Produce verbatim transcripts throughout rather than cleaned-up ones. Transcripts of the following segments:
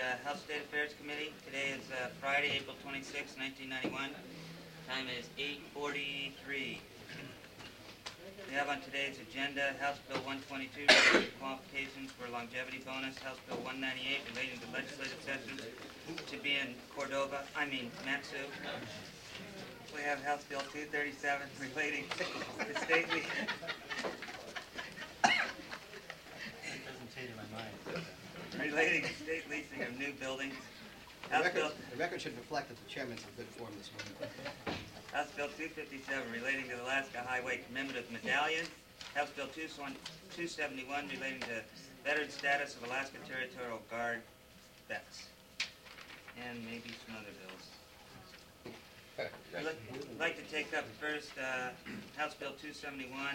uh, House State Affairs Committee. Today is uh, Friday, April twenty-sixth, nineteen ninety-one. Time is eight forty-three. We have on today's agenda House Bill one twenty-two, relating to qualifications for longevity bonus, House Bill one ninety-eight, relating to legislative sessions to be in Cordova, I mean Matsu. We have House Bill two thirty-seven, relating to state le- relating to state leasing of new buildings. The House record, Bill, the record should reflect that the chairman's in good form this morning. House Bill two fifty-seven, relating to the Alaska Highway Commemorative Medallion. House Bill two seventy-one, relating to veteran status of Alaska Territorial Guard vets. And maybe some other bills. I'd like, like to take up first uh, House Bill two seventy-one.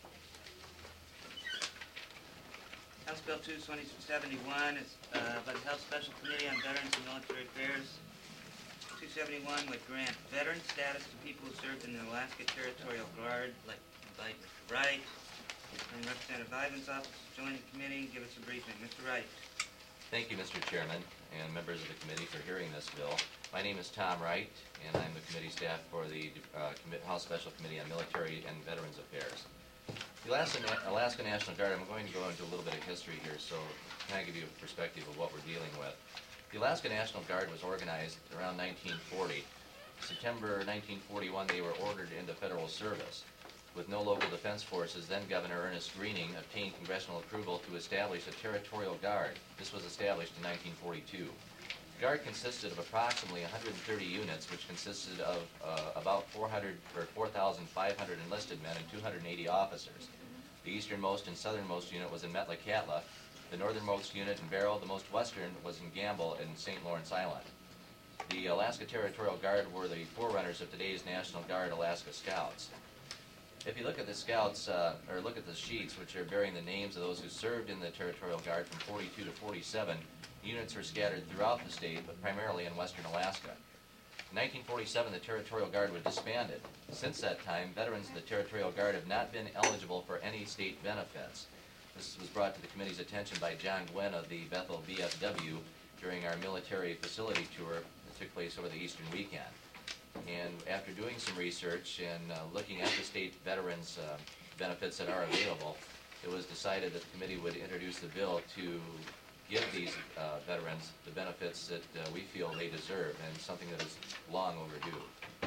House Bill two seventy-one is uh, by the House Special Committee on Veterans and Military Affairs. two seventy-one would grant veteran status to people who served in the Alaska Territorial Guard, like invite Mister Wright and Representative Ivan's office to join the committee and give us a briefing. Mister Wright. Thank you, Mister Chairman, and members of the committee for hearing this bill. My name is Tom Wright, and I'm the committee staff for the uh, House Special Committee on Military and Veterans Affairs. The Alaska, Alaska National Guard, I'm going to go into a little bit of history here, so kind of give you a perspective of what we're dealing with. The Alaska National Guard was organized around nineteen forty. September nineteen forty-one, they were ordered into federal service. With no local defense forces, then Governor Ernest Greening obtained congressional approval to establish a territorial guard. This was established in nineteen forty-two. The Guard consisted of approximately one hundred thirty units, which consisted of uh, about four hundred or four thousand five hundred enlisted men and two hundred eighty officers. The easternmost and southernmost unit was in Metlakatla. The northernmost unit in Barrow, the most western was in Gamble and Saint Lawrence Island. The Alaska Territorial Guard were the forerunners of today's National Guard Alaska Scouts. If you look at the Scouts, uh, or look at the sheets, which are bearing the names of those who served in the Territorial Guard from forty-two to forty-seven, units were scattered throughout the state, but primarily in western Alaska. In nineteen forty-seven, the Territorial Guard was disbanded. Since that time, veterans of the Territorial Guard have not been eligible for any state benefits. This was brought to the committee's attention by John Gwynn of the Bethel V F W during our military facility tour that took place over the Eastern weekend. And after doing some research and uh, looking at the state veterans uh, benefits that are available, it was decided that the committee would introduce the bill to give these uh, veterans the benefits that uh, we feel they deserve, and something that is long overdue.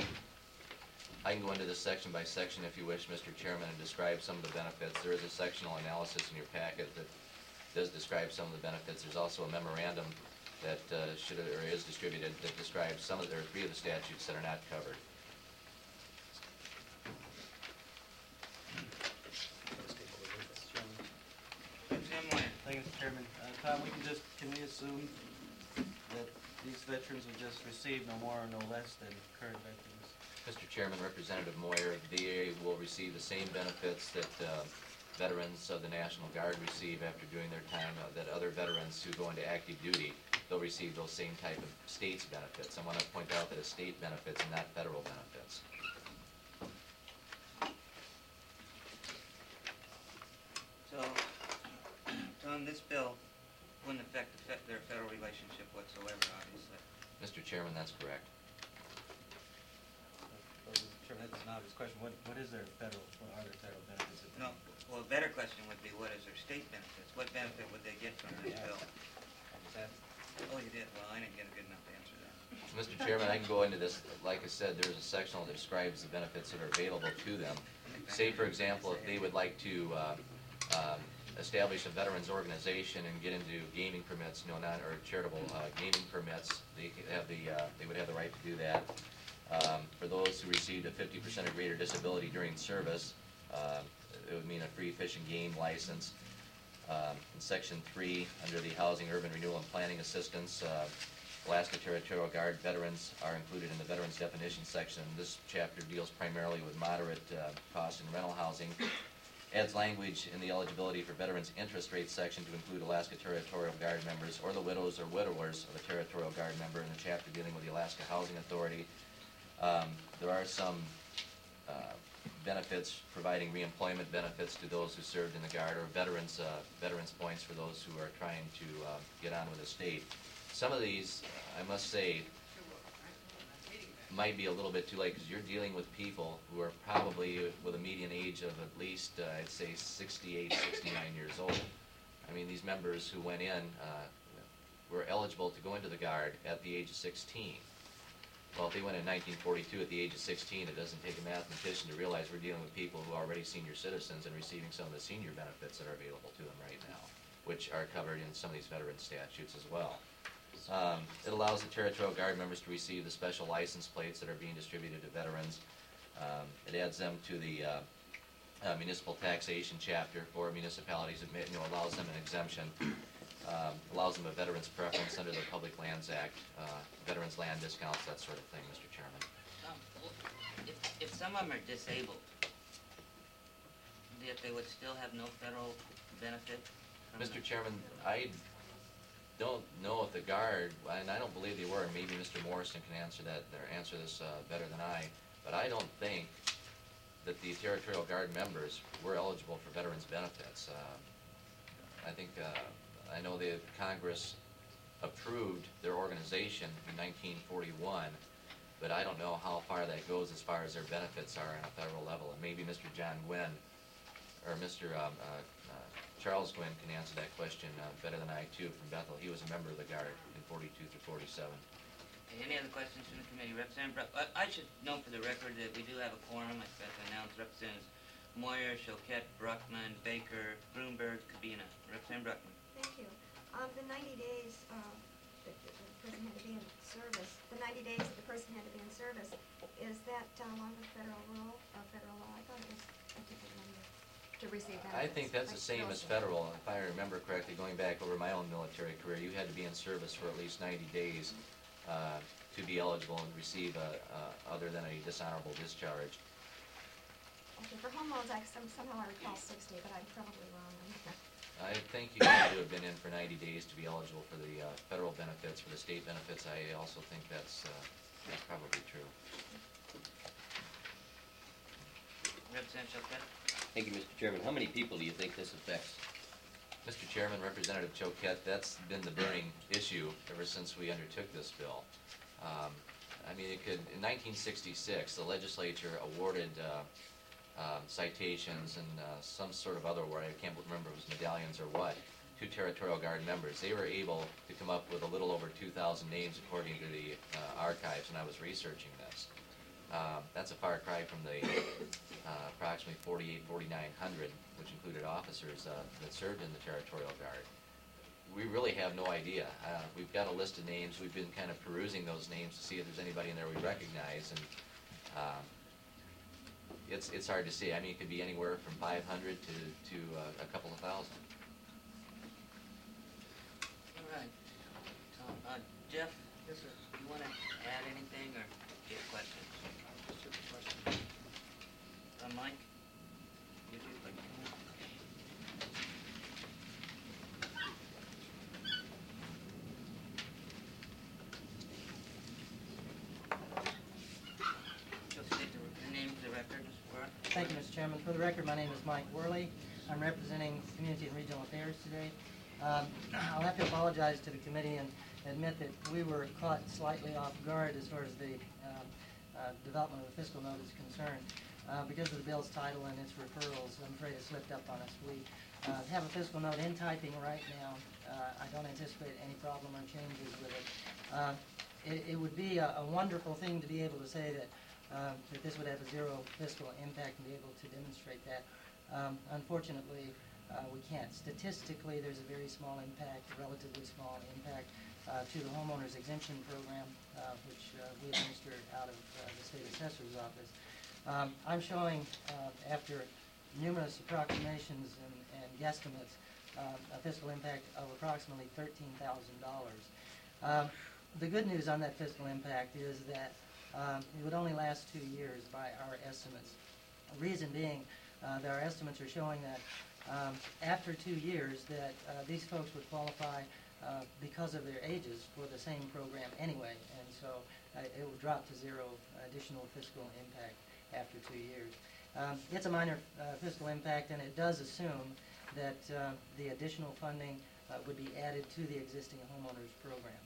I can go into this section by section if you wish, Mister Chairman, and describe some of the benefits. There is a sectional analysis in your packet that does describe some of the benefits. There's also a memorandum that uh, should or is distributed that describes some of the, or three of the statutes that are not covered. Jim Wayne. Thank you, Mister Chairman. Uh, Tom, we can just, can we assume that these veterans will just receive no more or no less than current veterans? Mister Chairman, Representative Moyer, the V A will receive the same benefits that uh, veterans of the National Guard receive after doing their time, uh, that other veterans who go into active duty, they'll receive those same type of states benefits. I want to point out that it's state benefits and not federal benefits. So, Tom, this bill wouldn't affect the fe- their federal relationship whatsoever, obviously. Mister Chairman, that's correct. Well, Mister Chairman, that's an obvious question. What, what is their federal, what are their federal benefits? that they- No, well, a better question would be, what is their state benefits? What benefit would they get from this Yeah. bill? Is that- Oh, you did? Well, I didn't get a good enough answer then. Mister Chairman, I can go into this. Like I said, there's a section that describes the benefits that are available to them. Say, for example, if they would like to uh, um, establish a veterans organization and get into gaming permits, you know, non or charitable uh, gaming permits, they could have the uh, they would have the right to do that. Um, for those who received a fifty percent or greater disability during service, uh, it would mean a free fish and game license. Um, in Section three, under the Housing, Urban Renewal, and Planning Assistance, uh, Alaska Territorial Guard veterans are included in the Veterans Definition section. This chapter deals primarily with moderate uh, cost and rental housing. Adds language in the eligibility for veterans interest rate section to include Alaska Territorial Guard members or the widows or widowers of a Territorial Guard member in the chapter dealing with the Alaska Housing Authority. Um, there are some uh, benefits, providing reemployment benefits to those who served in the Guard, or veterans uh, veterans points for those who are trying to uh, get on with the state. some of these, I must say, might be a little bit too late, because you're dealing with people who are probably with a median age of at least, uh, I'd say, sixty-eight, sixty-nine years old. I mean, these members who went in uh, were eligible to go into the Guard at the age of sixteen. Well, if they went in nineteen forty-two at the age of sixteen, it doesn't take a mathematician to realize we're dealing with people who are already senior citizens and receiving some of the senior benefits that are available to them right now, which are covered in some of these veteran statutes as well. Um, it allows the Territorial Guard members to receive the special license plates that are being distributed to veterans. Um, it adds them to the uh, uh, municipal taxation chapter for municipalities. It may, you know, allows them an exemption, um, allows them a veterans preference under the Public Lands Act, uh, veterans land discounts, that sort of thing, Mister Chairman. Um, If, if some of them are disabled, that they would still have no federal benefit? from Mister the- Chairman, I don't know if the Guard, and I don't believe they were, and maybe Mister Morrison can answer that, or answer this uh, better than I, but I don't think that the Territorial Guard members were eligible for veterans benefits. Uh, I think, uh, I know the Congress approved their organization in nineteen forty-one, but I don't know how far that goes as far as their benefits are on a federal level, and maybe Mister John Gwynn, or Mister Um, uh, uh, Charles Gwynn can answer that question uh, better than I too from Bethel. He was a member of the Guard in forty-two through forty-seven. Okay, any other questions from the committee? Representative Brock, I, I should note for the record that we do have a quorum, as Beth announced. Representatives Moyer, Choquette, Bruckman, Baker, Grunberg, Cabina. Representative Bruckman. Thank you. Um, the ninety days, uh, that the the person had to be in service, the ninety days that the person had to be in service, is that uh, along with federal rule, or federal law? I thought it was a different number to receive benefits. I think that's the like same as skills. federal. If I remember correctly, going back over my own military career, you had to be in service for at least ninety days uh, to be eligible and receive a, uh, other than a dishonorable discharge. Okay, for home loans, I some, somehow I recall sixty, but I'm probably wrong on that. I think you had to have been in for ninety days to be eligible for the uh, federal benefits. For the state benefits, I also think that's, uh, that's probably true. Representative Choquette. Thank you, Mister Chairman. How many people do you think this affects? Mister Chairman, Representative Choquette, that's been the burning issue ever since we undertook this bill. Um, I mean, it could, in nineteen sixty-six, the legislature awarded uh, um, citations and uh, some sort of other award, I can't remember if it was medallions or what, to Territorial Guard members. They were able to come up with a little over two thousand names according to the uh, archives when I was researching this. Um, that's a far cry from the uh, approximately forty-eight, forty-nine hundred, which included officers uh, that served in the Territorial Guard. We really have no idea. Uh, we've got a list of names. We've been kind of perusing those names to see if there's anybody in there we recognize, and um, it's it's hard to say. I mean, it could be anywhere from five hundred to to uh, a couple of thousand. All right. Tom, uh, Jeff, Yes, sir. you want to add anything or get questions? Just a question. Uh, Mike? Would you like to come up? You'll state the, the name for the record, Mister Warren. Thank you, Mister Chairman. For the record, my name is Mike Worley. I'm representing Community and Regional Affairs today. Um, I'll have to apologize to the committee and admit that we were caught slightly off guard as far as the um, uh, development of the fiscal note is concerned. Uh, because of the bill's title and its referrals, I'm afraid it slipped up on us. We uh, have a fiscal note in typing right now. Uh, I don't anticipate any problem or changes with it. Uh, it, it would be a, a wonderful thing to be able to say that Um, that this would have a zero fiscal impact and be able to demonstrate that. Um, unfortunately, uh, we can't. Statistically, there's a very small impact, a relatively small impact uh, to the homeowners exemption program, uh, which uh, we administer out of uh, the state assessor's office. Um, I'm showing, uh, after numerous approximations and, and guesstimates, uh, a fiscal impact of approximately thirteen thousand dollars. Um, the good news on that fiscal impact is that Um, it would only last two years by our estimates. The reason being uh, that our estimates are showing that um, after two years that uh, these folks would qualify uh, because of their ages for the same program anyway, and so uh, it would drop to zero additional fiscal impact after two years. Um, it's a minor uh, fiscal impact, and it does assume that uh, the additional funding uh, would be added to the existing homeowners program.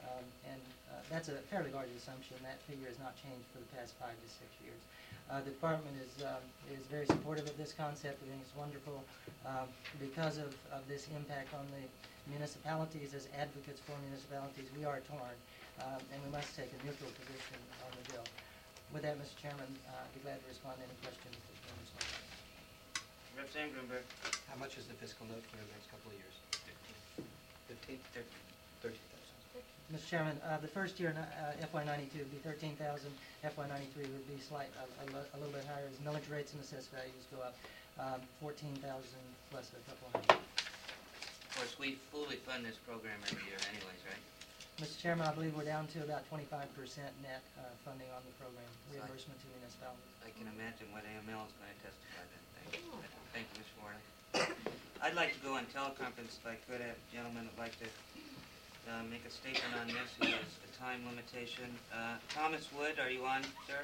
Um, and uh, that's a fairly large assumption. That figure has not changed for the past five to six years. Uh, the department is um, is very supportive of this concept. We think it's wonderful um, because of, of this impact on the municipalities. As advocates for municipalities, we are torn, um, and we must take a neutral position on the bill. With that, Mister Chairman, uh, I'd be glad to respond to any questions that members might have. Representative Grunberg. How much is the fiscal note for the next couple of years? Fifteen? Thirteen thousand. Mister Chairman, uh, the first year, uh, F Y ninety-two, would be thirteen thousand. F Y ninety-three would be slight, a, a, a little bit higher as millage rates and assessed values go up. Um, fourteen thousand plus a couple hundred. Of course, we fully fund this program every year anyways, right? Mister Chairman, I believe we're down to about twenty-five percent net uh, funding on the program, reimbursement to municipalities. I can imagine what A M L is going to testify then. Thank you. Thank you, Mister Warren. I'd like to go on teleconference if I could have a gentleman would like to uh, make a statement on this. He has a time limitation. Uh, Thomas Wood, are you on, sir?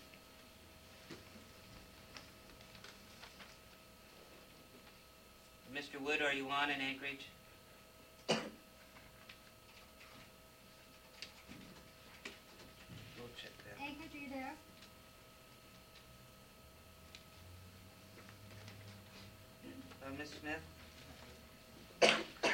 Mister Wood, are you on in Anchorage? We'll check that. Anchorage, are you there? Uh, Miz Smith? This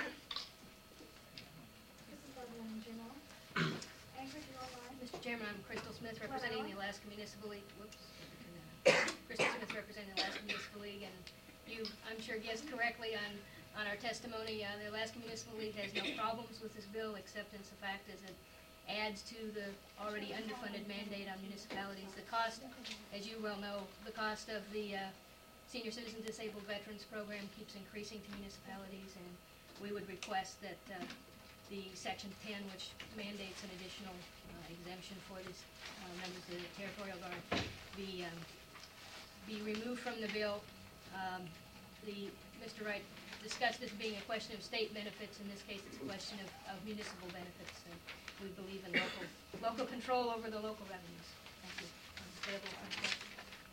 is Evelyn Juneau. Anchorage, you're online. Mister Chairman, I'm Crystal Smith, representing the Alaska Municipal League. Whoops. Crystal Smith, representing the Alaska Municipal League, and you, I'm sure, guessed correctly on, on our testimony. Uh, the Alaska Municipal League has no problems with this bill, except in the fact as it adds to the already underfunded mandate on municipalities. The cost, as you well know, the cost of the uh, Senior Citizen Disabled Veterans Program keeps increasing to municipalities, and we would request that uh, the Section ten, which mandates an additional uh, exemption for these uh, members of the Territorial Guard, be um, be removed from the bill. Um, the Mister Wright discussed this being a question of state benefits. In this case, it's a question of, of municipal benefits, and we believe in local local control over the local revenues. Thank you. I'm available for questions.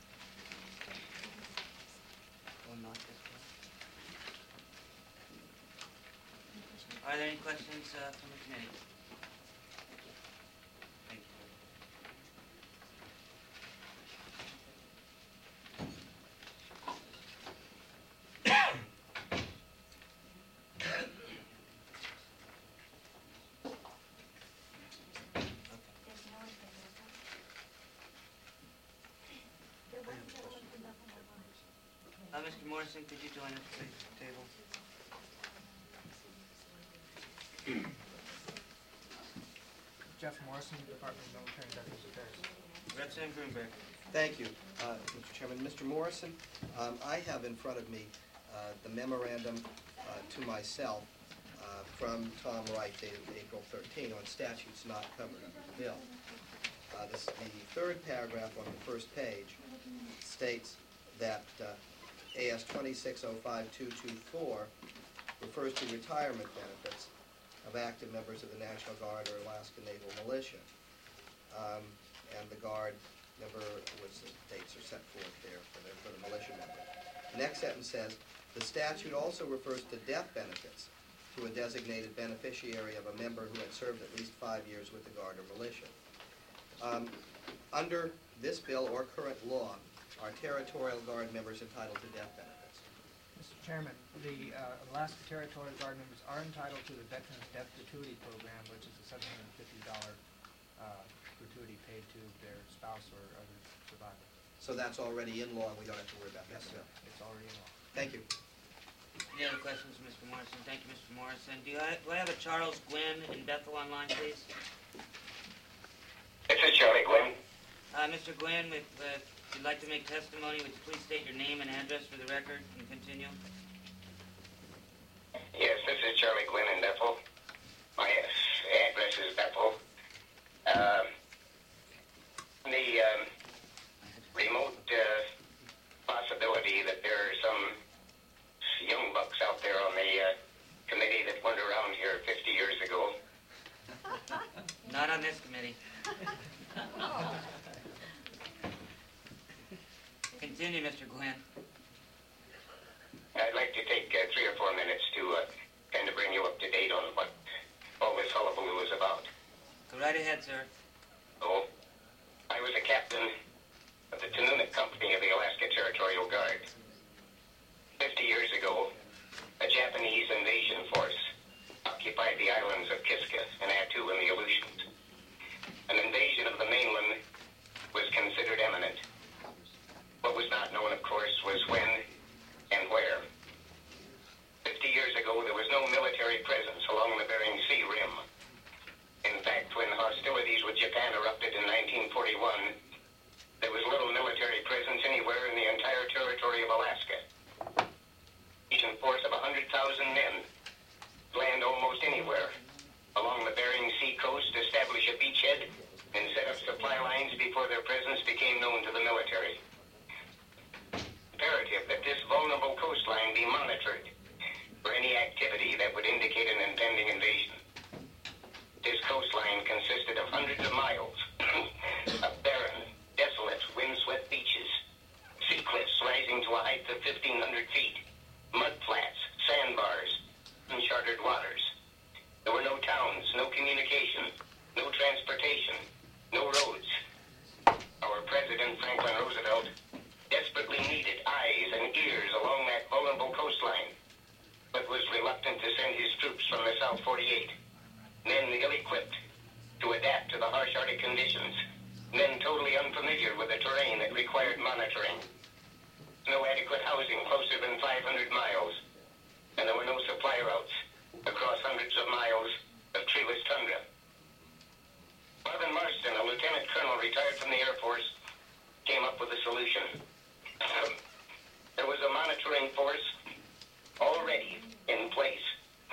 Or not this one? Are there any questions uh, from the committee? Thank you. There's no one there, is there? There was a gentleman from Buffalo online. Uh, Mister Morrison, could you join us at the table? Jeff Morrison, Department of Military and Veterans Affairs. Representative Grunberg. Thank you, uh, Mister Chairman. Mister Morrison, um, I have in front of me uh, the memorandum uh, to myself uh, from Tom Wright dated April thirteenth on statutes not covered under the bill. Uh, this, the third paragraph on the first page states that uh, A S twenty-six oh five two two four refers to retirement benefits of active members of the National Guard or Alaska Naval Militia. Um, and the Guard member, which the dates are set forth there for the, for the militia member. The next sentence says, the statute also refers to death benefits to a designated beneficiary of a member who had served at least five years with the Guard or militia. Um, under this bill or current law, are Territorial Guard members entitled to death benefits? Mister Chairman, the uh, Alaska Territorial Guard members are entitled to the Veterans Death Gratuity Program, which is a seven hundred fifty dollars uh, gratuity paid to their spouse or other survivor. So that's already in law, and we don't have to worry about that. Yes, sir. It's already in law. Thank you. Any other questions, Mister Morrison? Thank you, Mister Morrison. Do I, do I have a Charles Gwynn in Bethel online, please? This is Charlie Gwynn. Uh, Mister Gwynn, if uh, you'd like to make testimony, would you please state your name and address for the record and continue? Yes, this is Charlie Gwynn in Bethel. My address is Bethel. Um, the um, remote uh, possibility that there are some young bucks out there on the uh, committee that went around here fifty years ago. Not on this committee. Continue, Mister Gwynn. I'd like to take uh, three or four minutes to uh, kind of bring you up to date on what all this hullabaloo is about. Go right ahead, sir. Oh, I was a captain of the Tanunuk Company of the Alaska Territorial Guard. Fifty years ago, a Japanese invasion force occupied the islands of Kiska and Attu in the Aleutians. An invasion of the mainland was considered imminent. What was not known, of course, was when and where. Fifty years ago, there was no military presence along the Bering Sea rim. In fact, when hostilities with Japan erupted in nineteen forty-one, there was little military presence anywhere in the entire territory of Alaska. A force of one hundred thousand men land almost anywhere along the Bering Sea coast, establish a beachhead, and set up supply lines before their presence became known to the military. Imperative that this vulnerable coastline be monitored for any activity that would indicate an impending invasion. This coastline consisted of hundreds of miles of barren, desolate, windswept beaches, sea cliffs rising to a height of fifteen hundred feet, mud flats, sandbars, uncharted waters. There were no towns, no communication, no transportation, no roads. Our President, Franklin Roosevelt, desperately needed eyes and ears along that vulnerable coastline, but was reluctant to send his troops from the South forty-eight, men ill-equipped to adapt to the harsh Arctic conditions, men totally unfamiliar with the terrain that required monitoring. No adequate housing closer than five hundred miles, and there were no supply routes across hundreds of miles of treeless tundra. Marvin Marston, a lieutenant colonel retired from the Air Force, came up with a solution. There was a monitoring force already in place.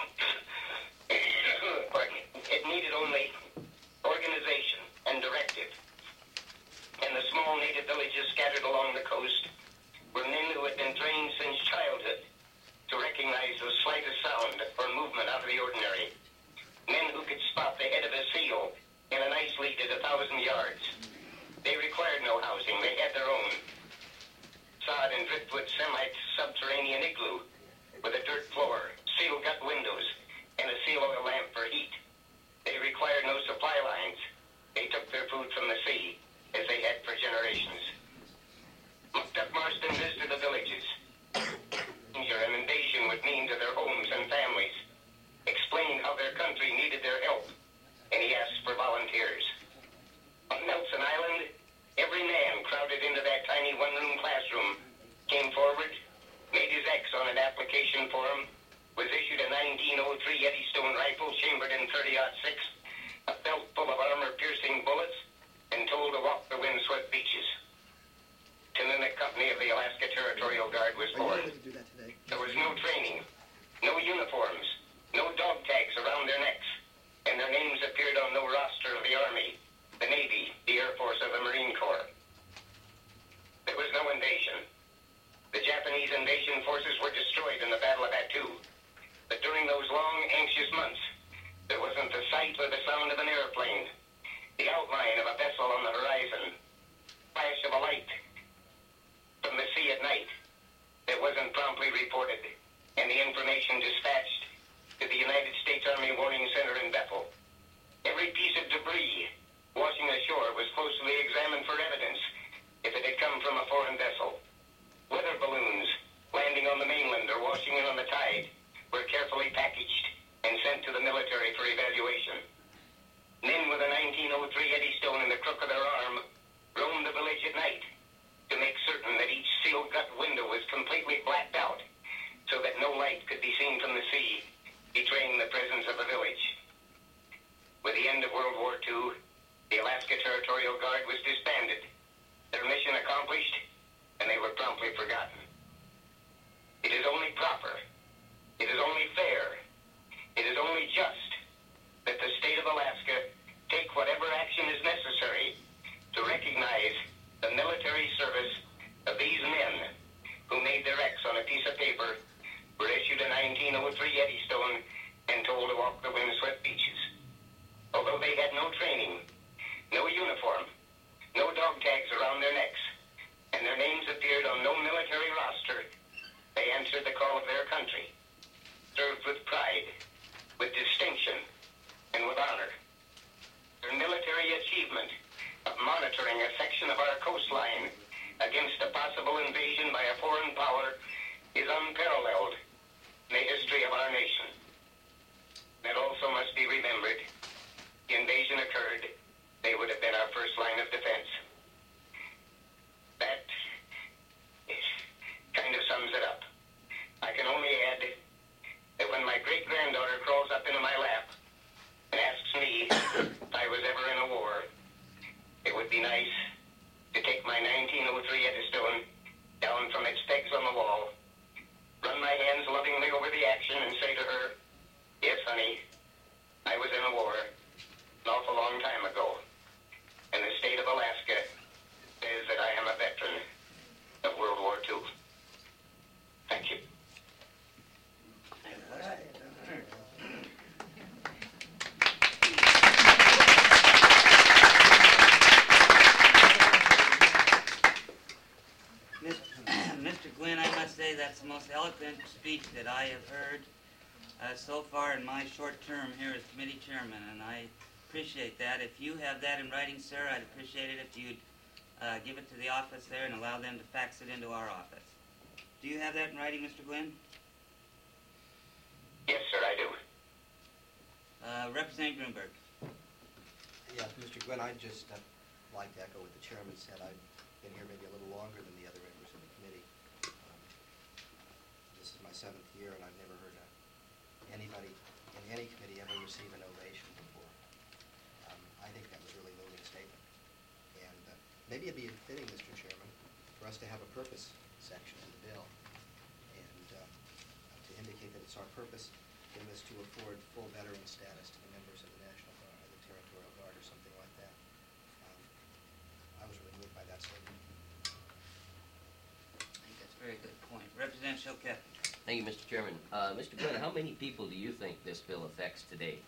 Pardon me. It needed only organization and directive. And the small native villages scattered along the coast were men who had been trained since childhood to recognize the slightest sound or movement out of the ordinary. Men who could spot the head of a seal in an ice lead at a thousand yards. They required no housing. They had their own sod and driftwood semi-subterranean igloo with a dirt floor, seal gut windows, and a seal oil lamp for heat. They required no supply lines. They took their food from the sea, as they had for generations. Muktuk Marston visited the villages. Danger and invasion would mean to their homes and families. Explained how their country needed their help, and he asked for volunteers. On Nelson Island, every man crowded into that tiny one-room classroom came forward, made his X on an application form, was issued a nineteen oh three Eddystone rifle chambered in thirty aught six, a belt full of armor-piercing bullets, and told to walk the windswept beaches. Tanunuk Company of the Alaska Territorial Guard was born. There was no training, no uniforms, no dog tags around their necks, and their names appeared on no roster of the Army, the Navy, the Air Force, or the Marine Corps. There was no invasion. The Japanese invasion forces were destroyed in the Battle of Attu. But during those long, anxious months, there wasn't the sight or the sound of an airplane, the outline of a vessel on the horizon, flash of a light from the sea at night that wasn't promptly reported, and the information dispatched to the United States Army Warning Center in Bethel. Every piece of debris washing ashore was closely examined for evidence if it had come from a foreign vessel. Weather balloons landing on the mainland or washing in on the tide were carefully packaged and sent to the military for evaluation. Men with a nineteen oh three Eddystone in the crook of their arm roamed the village at night to make certain that each seal gut window was completely blacked out so that no light could be seen from the sea, betraying the presence of the village. With the end of World War Two, the Alaska Territorial Guard was disbanded, their mission accomplished, and they were promptly forgotten. It is only proper, it is only fair, it is only just that the state of Alaska take whatever action is necessary to recognize the military service of these men who made their X on a piece of paper, were issued a nineteen oh three Eddystone, and told to walk the windswept beaches. Although they had no training, no uniform, no dog tags around their necks, and their names appeared on no military roster, they answered the call of their country, served with pride, with distinction, and with honor. Their coastline against a possible invasion by a foreign power is unparalleled in the history of our nation. It also must be remembered, the invasion occurred, they would have been our first line of defense. That kind of sums it up. I can only add that when my great-granddaughter crawls up into my lap and asks me if I was ever in a war, it would be nice to take my nineteen oh three Eddystone down from its pegs on the wall, run my hands lovingly over the action and say to her, yes, honey, I was in a war an awful long time ago, and the state of Alaska says that I am a veteran of World War Two. Thank you. Mister Gwynn, I must say that's the most eloquent speech that I have heard uh, so far in my short term here as committee chairman, and I appreciate that. If you have that in writing, sir, I'd appreciate it if you'd uh, give it to the office there and allow them to fax it into our office. Do you have that in writing, Mister Gwynn? Yes, sir, I do. Uh, Representative Grunberg. Yeah, Mister Gwynn, I'd just uh, like to echo what the chairman said. I've been here maybe a little longer than the other members of the committee. Um, this is my seventh year, and I've never heard uh, anybody in any committee ever receive an ovation before. Um, I think that was a really moving statement. And uh, maybe it'd be fitting, Mister Chairman, for us to have a purpose section in the bill, and uh, to indicate that it's our purpose in this to afford full veteran status to the members of the National Guard, or the Territorial Guard, or something like that. Um, I was really moved by that statement. I think that's a very good point. Representative Choquette. Thank you, Mister Chairman. Uh, Mister Glenn, how many people do you think this bill affects today?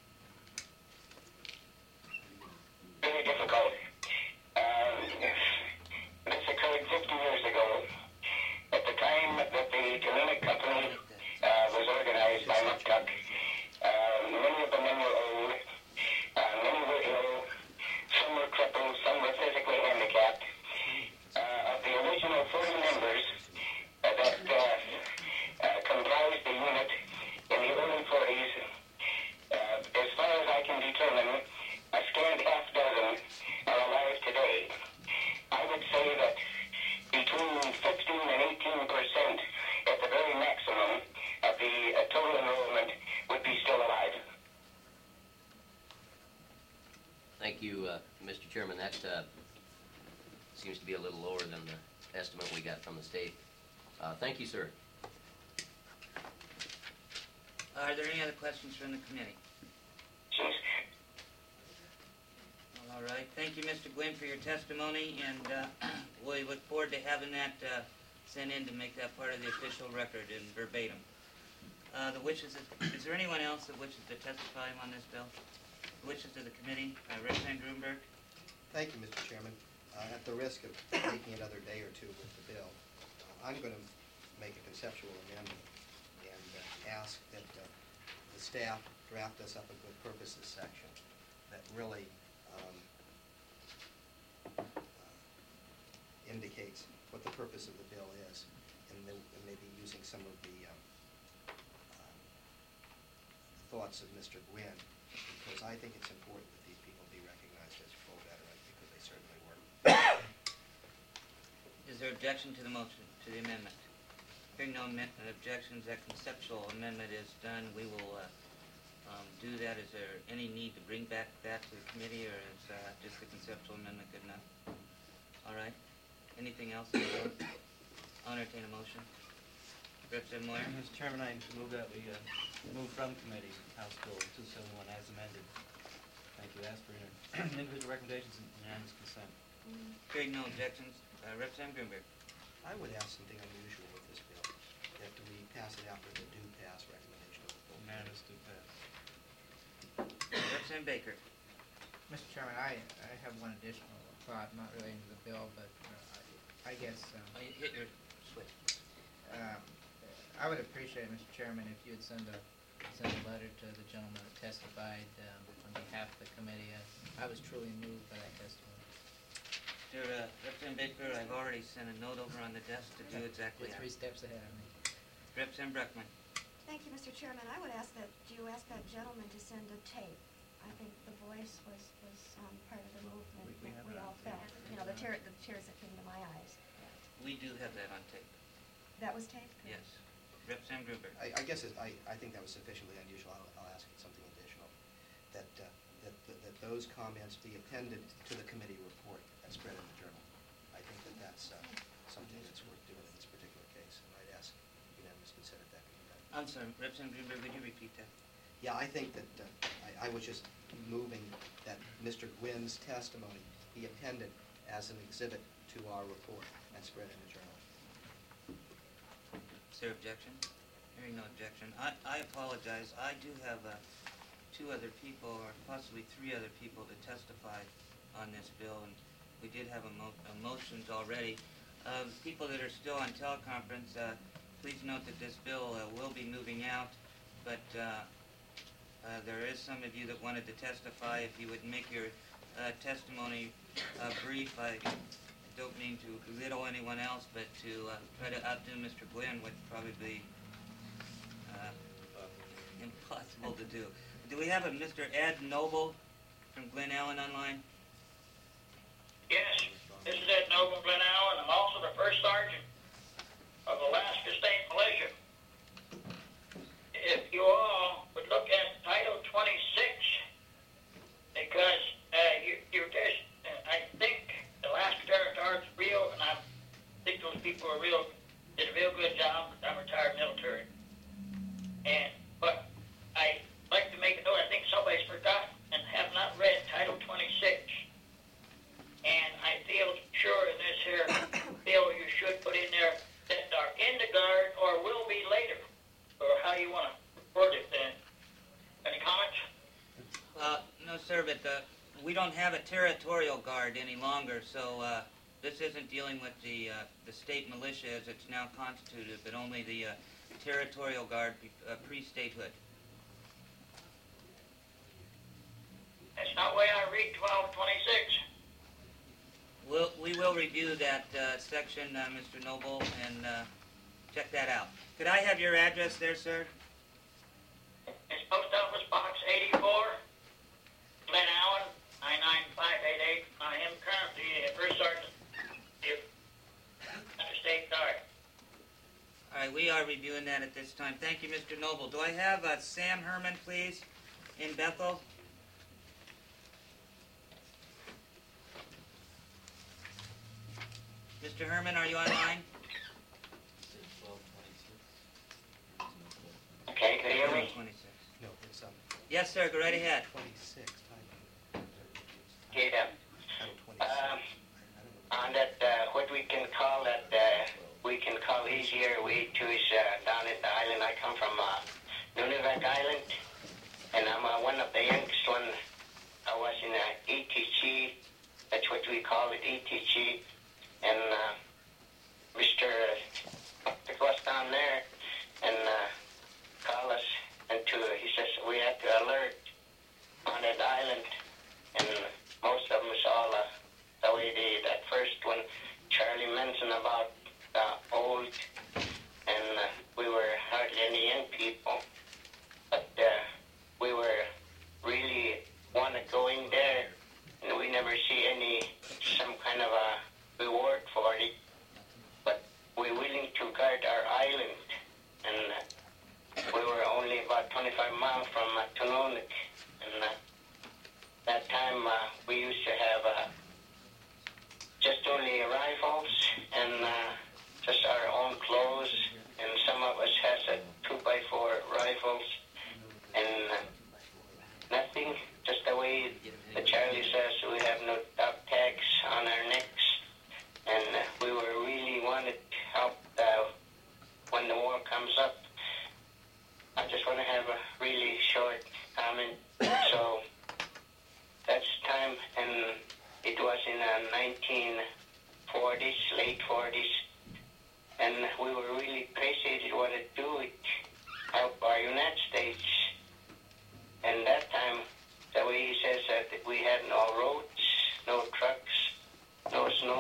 Very difficult. Um, this occurred fifty years ago. At the time that the Galenic Company uh, was organized by McTuck, uh, many of the men were old, uh, many were ill, some were crippled, some were physically handicapped. Uh, of the original forty members uh, that uh, uh, comprised the unit in the early forties, uh, as far as I can determine, a scant half dozen are alive today. I would say that between fifteen and eighteen percent at the very maximum of the uh, total enrollment would be still alive. Thank you, uh, Mister Chairman. That uh, seems to be a little lower than the estimate we got from the state. Uh, thank you, sir. Are there any other questions from the committee? Jeez. All right. Thank you, Mister Gwynn, for your testimony, and uh, we look forward to having that uh, sent in to make that part of the official record in verbatim. Uh, the wishes of, is there anyone else that wishes to testify on this bill? The wishes of the committee. Uh, Representative Grunberg. Thank you, Mister Chairman. Uh, at the risk of taking another day or two with the bill, uh, I'm going to make a conceptual amendment and uh, ask that uh, the staff draft us up a good purposes section that really um, uh, indicates what the purpose of the bill is, and, then, and maybe using some of the um, uh, thoughts of Mister Gwynn, because I think it's important that these people be recognized as full veterans, because they certainly were. Is there objection to the motion, to the amendment? Hearing no amen- objections, that conceptual amendment is done. We will uh, um, do that. Is there any need to bring back that to the committee, or is uh, just the conceptual amendment good enough? All right. Anything else? I'll entertain a motion. Representative Moyer. Mister Chairman, I move that we uh, move from committee House Bill two seventy-one as amended. Thank you. Ask for inter- individual recommendations and unanimous consent. Hearing no objections, uh, Representative Grunberg. I would ask something unusual with this bill, that we pass it out with a do pass recommendation of the full committee. Unanimous do pass. Representative Baker. Mister Chairman, I, I have one additional thought, not relating to the bill, but uh, I, I guess um, Oh, you hit your switch. um, I would appreciate, Mister Chairman, if you would send a send a letter to the gentleman that testified um, on behalf of the committee. I, I was truly moved by that testimony. Mister uh, Representative Baker, I've already sent a note over on the desk to do exactly You're that. three steps ahead of me. Representative Bruckman. Thank you, Mister Chairman. I would ask that you ask that gentleman to send a tape. I think the voice was, was um, part of the movement We- we that have we it on all tape. felt. You know, the tear, the tears that came to my eyes. We do have that on tape. That was taped? Yes. Representative Gruber. I, I guess it, I, I think that was sufficiently unusual. I'll, I'll ask something additional. That, uh, that, that that those comments be appended to the committee report and spread in the journal. I think that that's uh, something that's worth doing in this particular case, and I'd ask unanimous consent if that can be done. I'm sorry, Representative Gruber, would you repeat that? Yeah, I think that, uh, I, I was just moving that Mister Gwyn's testimony be appended as an exhibit to our report and spread in the journal. Is there objection? Hearing no objection. I, I apologize. I do have uh, two other people, or possibly three other people to testify on this bill, and we did have a mo- a motions already. Uh, people that are still on teleconference, uh, please note that this bill uh, will be moving out, but uh, uh, there is some of you that wanted to testify. If you would make your uh, testimony uh, brief, I don't mean to belittle anyone else, but to uh, try to outdo Mister Gwynn would probably be uh, impossible to do. Do we have a Mister Ed Noble from Glen Allen online? Yes, this is Ed Noble, Glen Allen. I'm also the first sergeant of Alaska State Militia. If you all would look at Title twenty-six, because uh, you, you're just, uh, I think Alaska Territory is real, and I think those people are real, did a real good job. I'm retired military. And, but I like to make a note, I think somebody's forgotten and have not read Title twenty-six. And I feel sure in this here bill you should put in there that are in the guard or will be later, or how you want to word it then. Any comments? Uh, no, sir, but uh, we don't have a territorial guard any longer, so uh, this isn't dealing with the uh, the state militia as it's now constituted, but only the uh, territorial guard pre- uh, pre-statehood. That's not the way I read twelve twenty-six. We'll, we will review that uh, section, uh, Mister Noble, and uh, check that out. Could I have your address there, sir? It's Post Office Box eighty-four, Glen Allen, nine nine five eight eight. I am currently a First Sergeant under State Guard. All right, we are reviewing that at this time. Thank you, Mister Noble. Do I have uh, Sam Herman, please, in Bethel? Mister Herman, are you online? Okay, can you hear me? twenty-six. No, it's um, Yes, sir. Go right ahead. twenty-six, title. Yeah. Title twenty-six. Um, I don't know. on that, uh, what we can call that, uh, we can call easier way to is uh, down at the island. I come from uh, Nunivak Island, and I'm uh, one of the youngest one. I was in uh, E T G. That's what we call it, E T G. And uh, Mister Buck was down there and uh, called us, and to, he says we had to alert on that island, and most of them is all uh, the way they, that first one Charlie mentioned about uh, old, and uh, we were hardly any young people, but uh, we were really want to go in there, and we never see any, some kind of a reward for it, but we're willing to guard our island, and uh, we were only about twenty-five miles from uh, Tununic, and uh, that time uh, we used to have uh, just only rifles and uh, just our own clothes, and some of us has a two by four rifles, and uh, nothing, just the way the Charlie says, we have no dog tags on our necks. And uh, we were really wanted to help uh, when the war comes up. I just want to have a really short comment. So that's time, and it was in the nineteen forties, late forties, and we were really appreciated what it do. It help our United States. And that time, the way he says that we had no roads, no trucks, no snow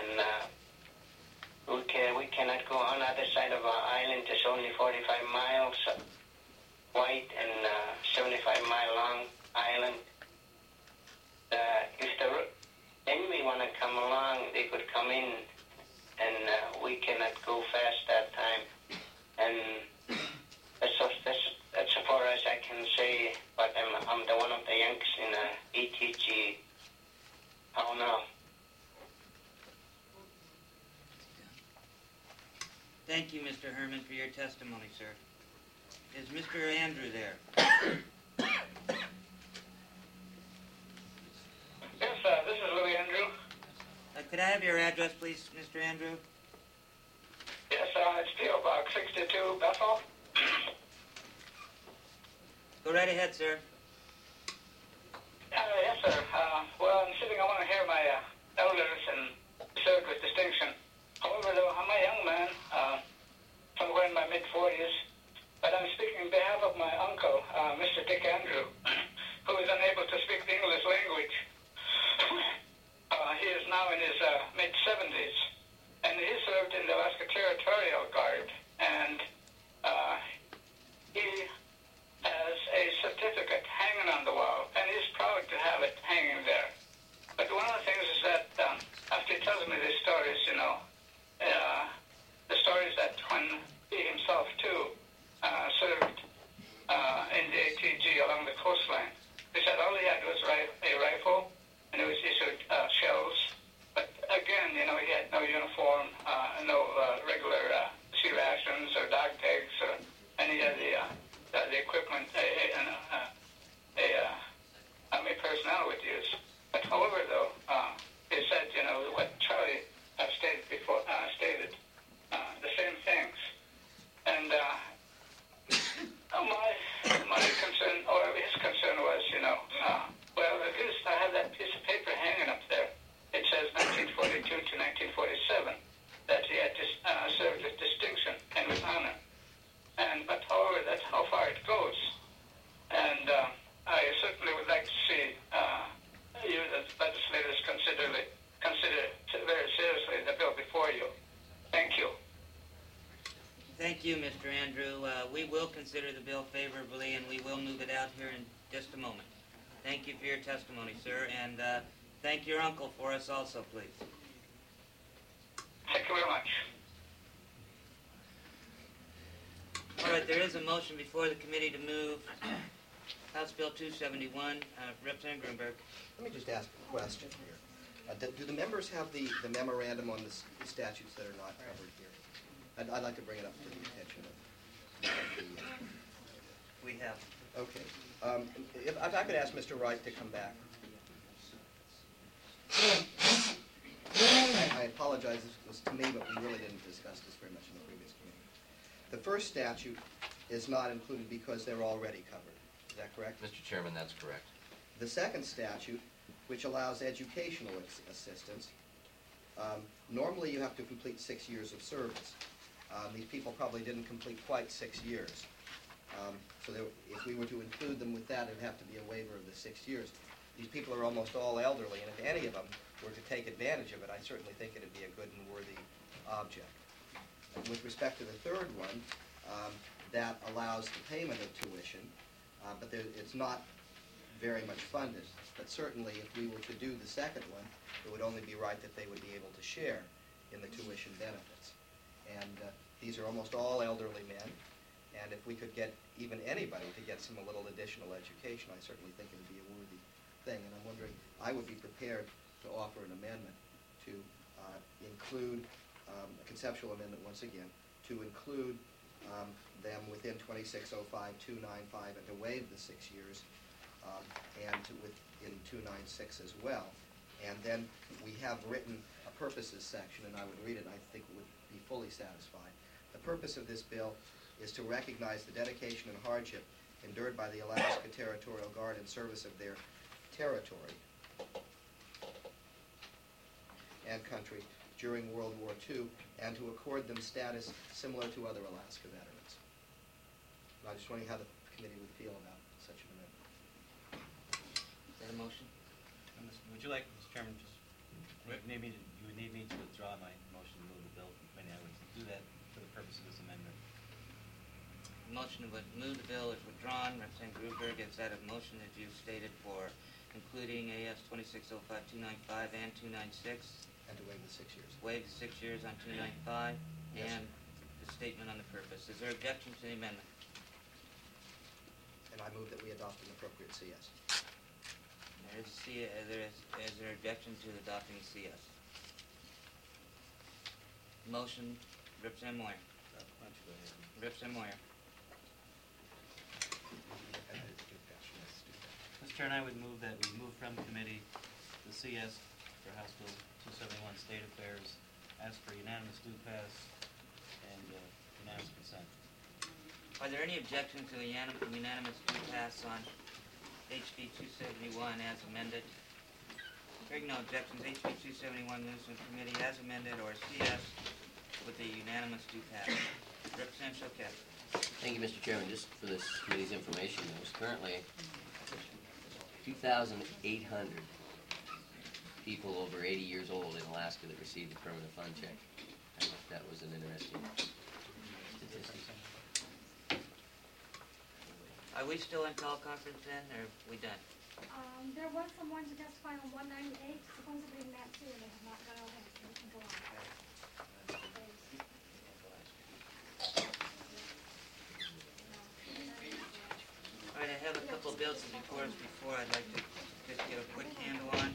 and uh, we, can, we cannot go on the other side of our island. It's only forty-five miles wide and uh, seventy-five mile long island. Uh, if the enemy want to come along, they could come in, and uh, we cannot go fast that time. And that's, that's, that's as far as I can say, but I'm, I'm the one of the Yanks in uh, E T G. How now? Thank you, Mister Herman, for your testimony, sir. Is Mister Andrew there? Yes, uh, this is Louis Andrew. Uh, could I have your address, please, Mister Andrew? Yes, uh, it's P O Box sixty-two, Bethel. Go right ahead, sir. Uh, yes, sir. Uh, well, I'm sitting, I want to hear my uh, elders and served with distinction. However, though, I'm a young man, uh, somewhere in my mid-forties, but I'm speaking on behalf of my uncle, uh, Mister Dick Andrew, who is unable to speak the English language. uh, he is now in his uh, mid-seventies, and he served in the Alaska Territorial Guard, and uh, he has a certificate hanging on the wall, and he's proud to have it hanging there. But one of the things is that um, after he tells me these stories, you know, uh, the stories that when he himself too uh, served uh, in the A T G along the coastline, he said all he had was ri- a rifle, and it was issued uh, shells. But again, you know, he had no uniform, uh, no uh, regular uh, sea rations or dog tags, or any of the uh, Uh, the equipment a, a, a, a uh, army personnel would use. But however, though, uh, he said, you know, what Charlie have stated before, uh, stated uh, the same things. And uh, my my concern, or his concern was, you know, uh, well, at least I have that piece of paper hanging up there. It says nineteen forty-two to nineteen forty-seven that he had dis- uh, served with distinction and with honor. And but however, that's how far it goes. And uh, I certainly would like to see uh, you, the legislators, consider consider very seriously the bill before you. Thank you. Thank you, Mister Andrew. Uh, we will consider the bill favorably, and we will move it out here in just a moment. Thank you for your testimony, sir, and uh, thank your uncle for us also, please. Thank you very much. All right, there is a motion before the committee to move House Bill two seventy-one. Uh, Representative Grunberg. Let me just ask a question here. Uh, do, do the members have the, the memorandum on the, s- the statutes that are not covered here? I'd, I'd like to bring it up to the attention of of the... Uh, We have. okay. Um, if, if I could ask Mister Wright to come back. I, I apologize, this was to me, but we really didn't discuss this very much in the previous committee. The first statute is not included because they're already covered. Is that correct? Mister Chairman, that's correct. The second statute, which allows educational ex- assistance, um, normally you have to complete six years of service. Um, these people probably didn't complete quite six years. Um, so there, if we were to include them with that, it'd have to be a waiver of the six years. These people are almost all elderly, and if any of them were to take advantage of it, I certainly think it'd be a good and worthy object. And with respect to the third one, um, that allows the payment of tuition, uh, but there, it's not very much funded. But certainly, if we were to do the second one, it would only be right that they would be able to share in the tuition benefits. And uh, these are almost all elderly men, and if we could get even anybody to get some a little additional education, I certainly think it would be a worthy thing. And I'm wondering, I would be prepared to offer an amendment to uh, include, um, a conceptual amendment once again, to include um, them within twenty-six oh five two ninety-five and to waive the six years, um, and to within two ninety-six as well. And then we have written a purposes section, and I would read it, and I think it would be fully satisfied. The purpose of this bill is to recognize the dedication and hardship endured by the Alaska Territorial Guard in service of their territory and country during World War Two, and to accord them status similar to other Alaska veterans. And I just wondering how the committee would feel about such an amendment. Is that a motion? And Mister Would you like, Mister Chairman, just, would need me to, you would need me to withdraw motion to move the bill is withdrawn. Representative Gruberg has added a motion that you've stated for including A S twenty-six oh five two ninety-five and two ninety-six. And to waive the six years. Waive the six years on two ninety-five, Yes. and the statement on the purpose. Is there objection to the amendment? And I move that we adopt an appropriate C S. There is, C, uh, there is, is there objection to adopting C S? Motion, Representative Moyer. Uh, Why don't you go ahead? Representative Moyer. And I do pass. Yes, do that. Mister Chairman, I would move that we move from committee the C S for House Bill two seventy-one, State Affairs, ask for unanimous do pass and uh, unanimous consent. Are there any objections to unanim- unanimous do pass on H B two seventy-one as amended? Hearing no objections, H B two seventy-one moves to committee as amended, or C S with the unanimous do pass. Representative Choquette. Thank you, Mister Chairman. Just for this committee's information, there's currently two thousand eight hundred people over eighty years old in Alaska that received a permanent fund check. I thought that was an interesting statistic. Are we still in teleconference then, or are we done? Um, there was someone to testify on one ninety-eight, supposedly in that too, they have not gone ahead, so we can go on. All right, I have a couple of bills before us before I'd like to just get a quick handle on.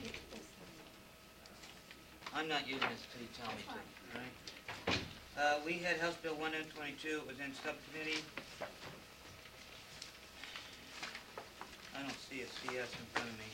I'm not using this till you tell me to, all right? Uh, we had House Bill one oh twenty-two, it was in subcommittee. I don't see a C S in front of me.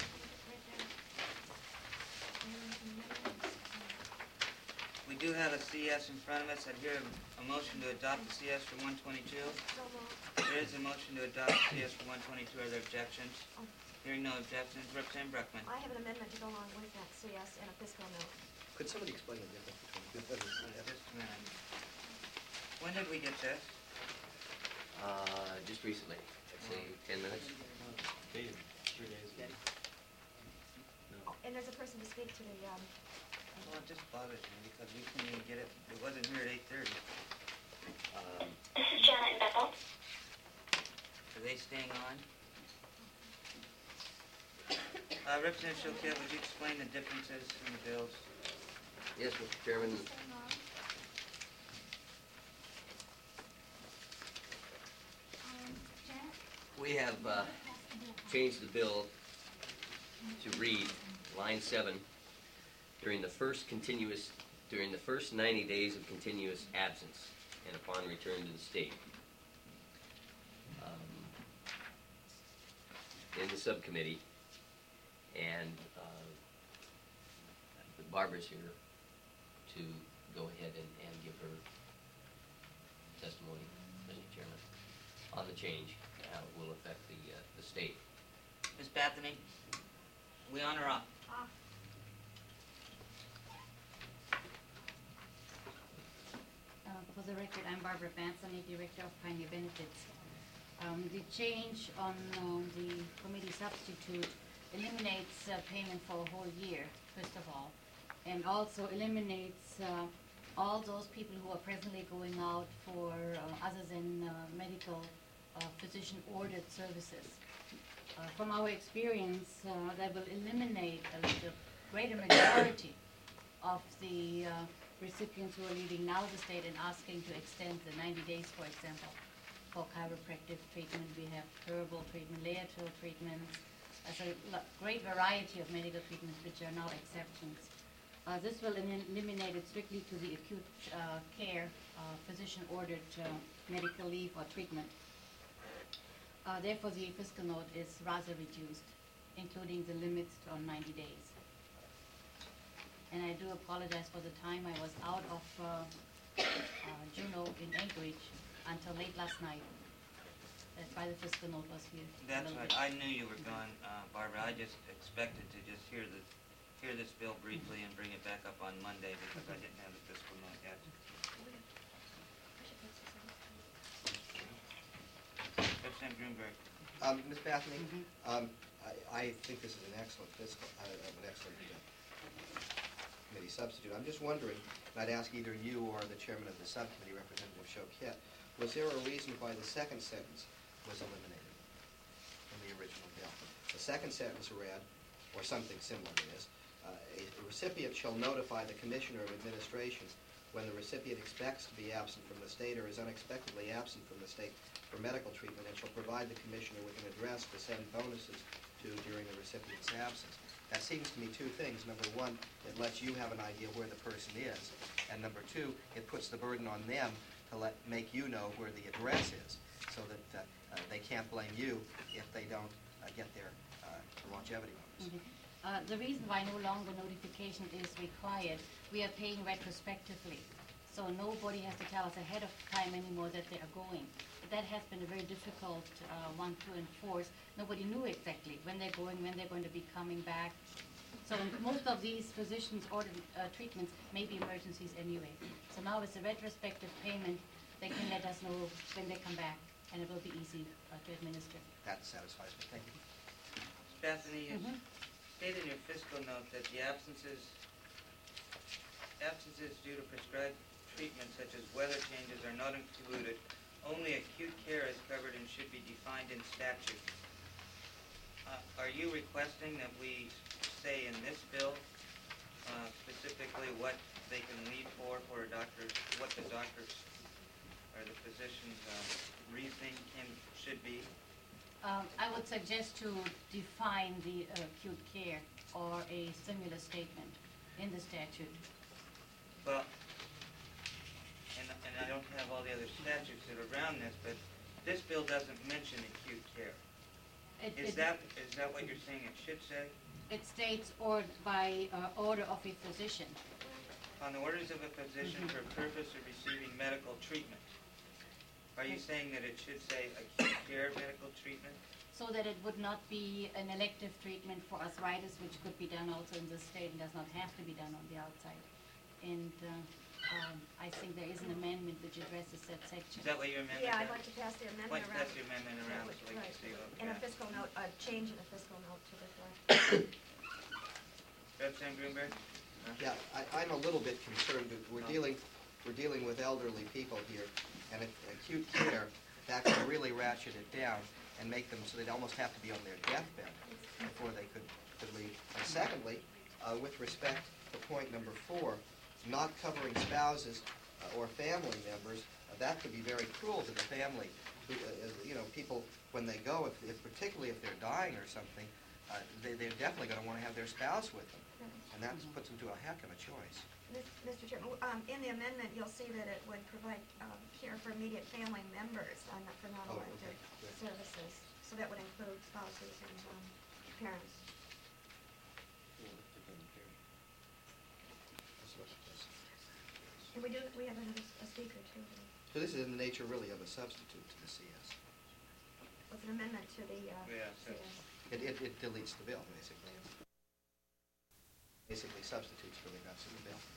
We do have a C S in front of us. I'd hear a, a motion to adopt the C S for one twenty-two. There is a motion to adopt the C S for one twenty-two. Are there objections? Hearing no objections, Representative Bruckman. I have an amendment to go along with that C S and a fiscal note. Could somebody explain the difference between good and Uh, Just a minute. When did we get this? Uh, just recently, I'd say ten minutes. Dated three days ago. No. And there's a person to speak to the, um, Well, it just bothers me because we couldn't even get it. It wasn't here at eight thirty. Um, This is Janet and Bethel. Are they staying on? Uh, Representative Choquette, would you explain the differences in the bills? yes, Mister Chairman. Um, Janet? We have uh, changed the bill to read, line seven, during the first continuous, during the first ninety days of continuous absence and upon return to the state. Um, in the subcommittee, and uh, Barbara's here to go ahead and, and give her testimony, Mister Chairman, on the change, how it will affect the, uh, the state. Miz Bethany, we on or off? Off. Uh, For the record, I'm Barbara Bansony, Director of Pioneer Benefits. Um, The change on um, the committee substitute eliminates uh, payment for a whole year, first of all, and also eliminates uh, all those people who are presently going out for, uh, other than uh, medical uh, physician-ordered services. Uh, From our experience, uh, that will eliminate a the greater majority of the uh, recipients who are leaving now the state and asking to extend the ninety days, for example, for chiropractic treatment. We have herbal treatment, lateral treatments, as a lo- great variety of medical treatments which are now exceptions. Uh, this will elim- eliminate it strictly to the acute uh, care, uh, physician-ordered uh, medical leave or treatment. Uh, therefore, the fiscal note is rather reduced, including the limits on ninety days. And I do apologize for the time I was out of uh, uh, Juneau in Anchorage until late last night. That's why the fiscal note was here. a That's little right. bit. I knew you were gone, uh, Barbara. I just expected to just hear the, hear this bill briefly and bring it back up on Monday because I didn't have the fiscal note yet. Representative Greenberg. Um, Miz Bethany, um, I, I think this is an excellent fiscal, uh, an excellent uh, committee substitute. I'm just wondering, and I'd ask either you or the chairman of the subcommittee, Representative Choquette, was there a reason why the second sentence was eliminated from the original bill? The second sentence read, or something similar to this, uh, a recipient shall notify the Commissioner of Administration when the recipient expects to be absent from the state or is unexpectedly absent from the state for medical treatment, and shall provide the Commissioner with an address to send bonuses to during the recipient's absence. That seems to me two things. Number one, it lets you have an idea where the person is, and number two, it puts the burden on them to let make you know where the address is, so that uh, uh, they can't blame you if they don't uh, get their uh, longevity bonus. Mhm. Uh, The reason why no longer notification is required, we are paying retrospectively. So nobody has to tell us ahead of time anymore that they are going. That has been a very difficult uh, one to enforce. Nobody knew exactly when they're going, when they're going to be coming back. So most of these physicians ordered uh, treatments may be emergencies anyway. So now with the retrospective payment, they can let us know when they come back, and it will be easy uh, to administer. That satisfies me. Thank you. Bethany, you Mhm. stated in your fiscal note that the absences, absences due to prescribed treatment such as weather changes are not included. Only acute care is covered and should be defined in statute. Uh, Are you requesting that we say in this bill uh, specifically what they can leave for, for a doctor, what the doctor's or the physician's uh, reasoning can, should be? Um, I would suggest to define the uh, acute care or a similar statement in the statute. Well, and, and I don't have all the other statutes that are around this, but this bill doesn't mention acute care. It- Is it- that, is that what you're saying it should say? It states or by uh, order of a physician. On the orders of a physician for purpose of receiving medical treatment. Are you saying that it should say acute care medical treatment? So that it would not be an elective treatment for arthritis, which could be done also in the state and does not have to be done on the outside. And uh, um, I think there is an amendment which addresses that section. Is that what your amendment Yeah, is? I'd like to pass the Why amendment don't you around. pass the amendment around so we can Right. see what we In a got? fiscal note, a change in a fiscal note to reflect. Representative Greenberg? Huh? Yeah, I, I'm a little bit concerned that we're dealing, we're dealing with elderly people here, and if acute care, that could really ratchet it down and make them so they'd almost have to be on their deathbed before they could, could leave. And secondly, uh, with respect to point number four, not covering spouses uh, or family members, uh, that could be very cruel to the family. Who, uh, uh, you know, people, when they go, if, if particularly if they're dying or something, uh, they, they're definitely going to want to have their spouse with them. And that puts them to a heck of a choice. Mister Chairman, um, in the amendment, you'll see that it would provide um, care for immediate family members uh, not for Oh, non-elective okay, good. services. So that would include spouses and um, parents. And we do, we have another s- a speaker too. So this is in the nature really of a substitute to the C S. With an amendment to the uh, Yeah, so- C S. It, it, it deletes the bill, basically. Basically substitutes for the rest of the bill.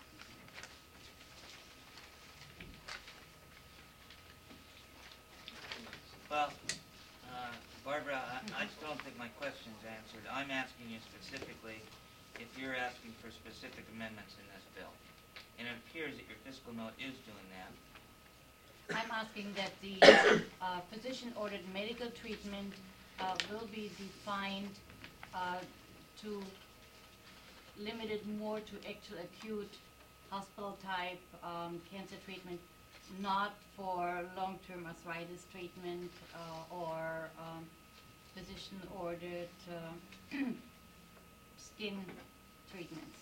Well, uh, Barbara, I, I still don't think my question's answered. I'm asking you specifically if you're asking for specific amendments in this bill. And it appears that your fiscal note is doing that. I'm asking that the uh, physician-ordered medical treatment uh, will be defined uh, to limit it more to actual acute hospital-type um, cancer treatment, not for long-term arthritis treatment uh, or um, physician-ordered uh, skin treatments.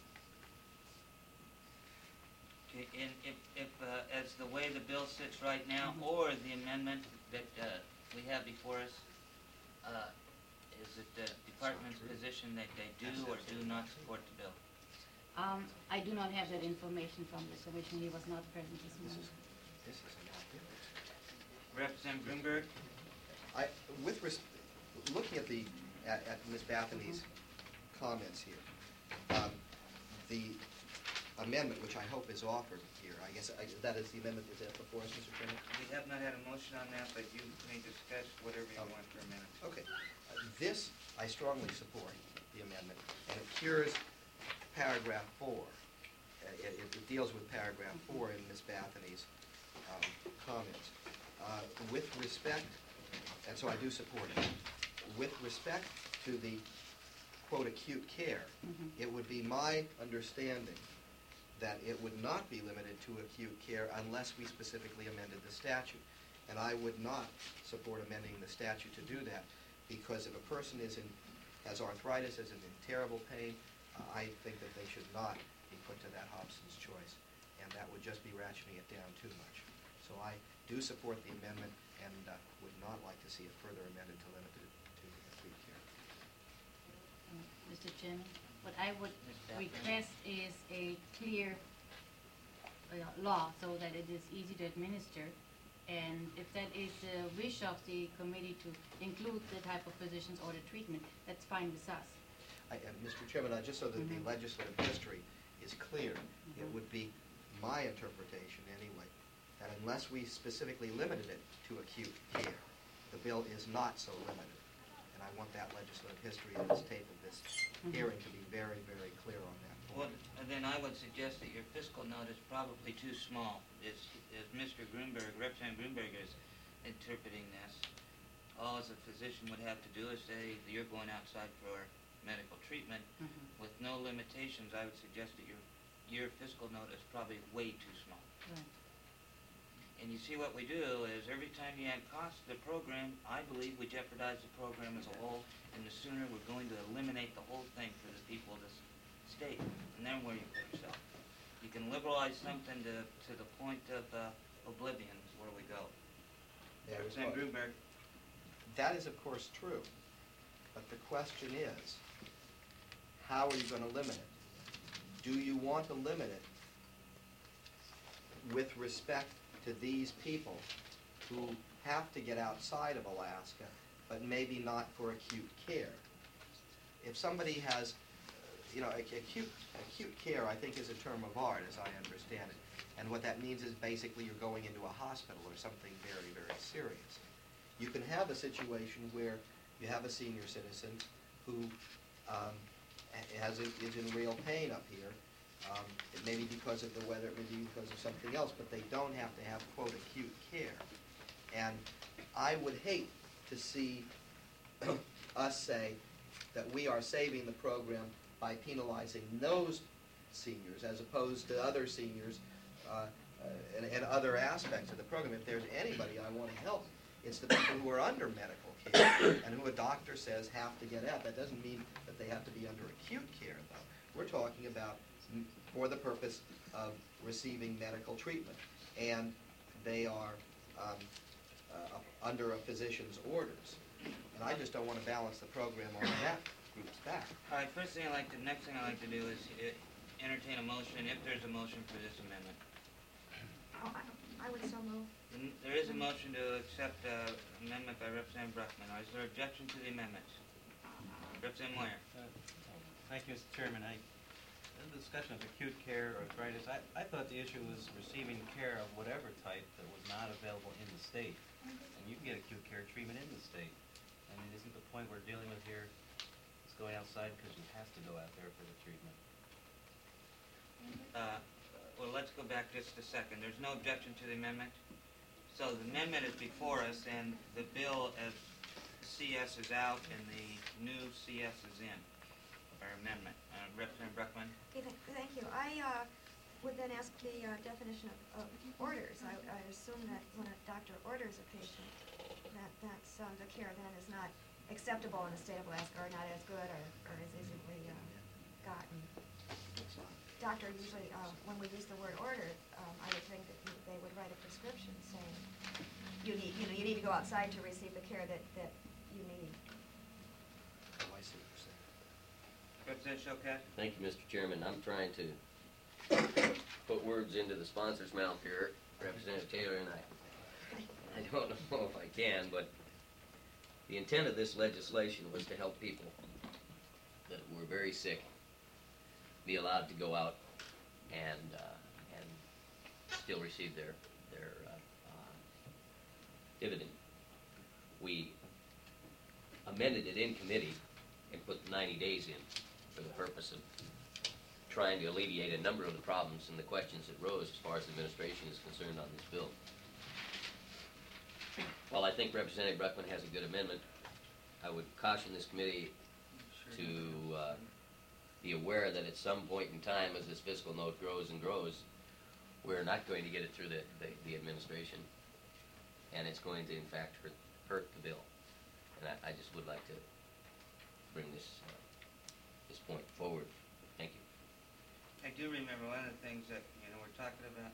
Okay, and if, if, uh, as the way the bill sits right now, or the amendment that, uh, we have before us, uh, is it the department's position that they do or do not support the bill? Um, I do not have that information from the commission. He was not present this morning. This is a lot different. Representative Greenberg? I, with res, looking at the, at, at Miz Bethany's comments here, um, the amendment, which I hope is offered here, I guess, I, that is the amendment that's before us, Mister Chairman? We have not had a motion on that, but you may discuss whatever you Oh. want for a minute. Okay. Uh, This, I strongly support the amendment, and it cures paragraph four. Uh, It, it deals with paragraph four in Miz Bethany's um, comments. uh, with respect, and so I do support it, with respect to the, quote, acute care, Mhm. it would be my understanding that it would not be limited to acute care unless we specifically amended the statute. And I would not support amending the statute to do that, because if a person is in, has arthritis, is in terrible pain, uh, I think that they should not be put to that Hobson's choice, and that would just be ratcheting it down too much. So I do support the amendment and uh, would not like to see it further amended to limit it to acute care. Uh, Mister Chairman, what I would request is a clear uh, law so that it is easy to administer. And if that is the wish of the committee to include the type of physicians or the treatment, that's fine with us. I, uh, Mister Chairman, uh, just so that Mhm. the legislative history is clear, it Mhm. would be my interpretation anyway, that unless we specifically limited it to acute care, the bill is not so limited. And I want that legislative history and this tape of this Mhm. hearing to be very, very clear on that Well, point. and then I would suggest that your fiscal note is probably too small. As, as Mister Grunberg, Representative Grunberg is interpreting this, all as a physician would have to do is say that you're going outside for medical treatment Mhm. with no limitations. I would suggest that your, your fiscal note is probably way too small. Right. And you see what we do is every time you add cost to the program, I believe we jeopardize the program as a whole, and the sooner we're going to eliminate the whole thing for the people of this state. And then where you put yourself. You can liberalize something to, to the point of uh, oblivion is where we go. There is Representative what- Grunberg. That is, of course, true. But the question is, how are you going to limit it? Do you want to limit it with respect to these people who have to get outside of Alaska, but maybe not for acute care? If somebody has, uh, you know, ac- acute, acute care, I think, is a term of art, as I understand it. And what that means is basically you're going into a hospital or something very, very serious. You can have a situation where you have a senior citizen who um, ha- has a, is in real pain up here. Um, it may be because of the weather, it may be because of something else, but they don't have to have, quote, acute care. And I would hate to see us say that we are saving the program by penalizing those seniors as opposed to other seniors uh, uh, and, and other aspects of the program. If there's anybody I want to help, it's the people who are under medical care and who a doctor says have to get out. That doesn't mean that they have to be under acute care, though. We're talking about m- for the purpose of receiving medical treatment. And they are um, uh, under a physician's orders. And I just don't want to balance the program on that group's back. All right, first thing I like to, next thing I like to do is uh, entertain a motion, if there's a motion for this amendment. Oh, I, I would so move. Then There is a motion to accept uh, amendment by Representative Bruckman. Is there objection to the amendments? Representative Moyer. Uh, Thank you, Mister Chairman. I, in the discussion of acute care or arthritis, I, I thought the issue was receiving care of whatever type that was not available in the state. And you can get acute care treatment in the state. And it isn't the point we're dealing with here, it's going outside because you have to go out there for the treatment. Uh, Well, let's go back just a second. There's no objection to the amendment? So the amendment is before us, and the bill as C S is out and the new C S is in, or amendment. Uh, Representative Bruckman? Okay, th- thank you. I uh, would then ask the uh, definition of, of orders. I, I assume that when a doctor orders a patient, that that's, uh, the care then is not acceptable in the state of Alaska, or not as good, or, or as easily uh, gotten. Doctor usually, uh, when we use the word order, um, I would think that you- they would write a prescription saying, you need, you know, you need to go outside to receive the care that, that you need. Oh, I see what you're saying. Representative Choquette? Thank you, Mister Chairman. I'm trying to put words into the sponsor's mouth here, Representative Taylor and I. I don't know if I can, but the intent of this legislation was to help people that were very sick be allowed to go out and uh, and still receive their their uh, uh, dividend. We amended it in committee and put ninety days in for the purpose of trying to alleviate a number of the problems and the questions that rose as far as the administration is concerned on this bill. While I think Representative Bruckman has a good amendment, I would caution this committee to uh, be aware that at some point in time, as this fiscal note grows and grows, we're not going to get it through the, the, the administration, and it's going to, in fact, hurt, hurt the bill. And I, I just would like to bring this uh, this point forward. Thank you. I do remember one of the things that, you know, we're talking about,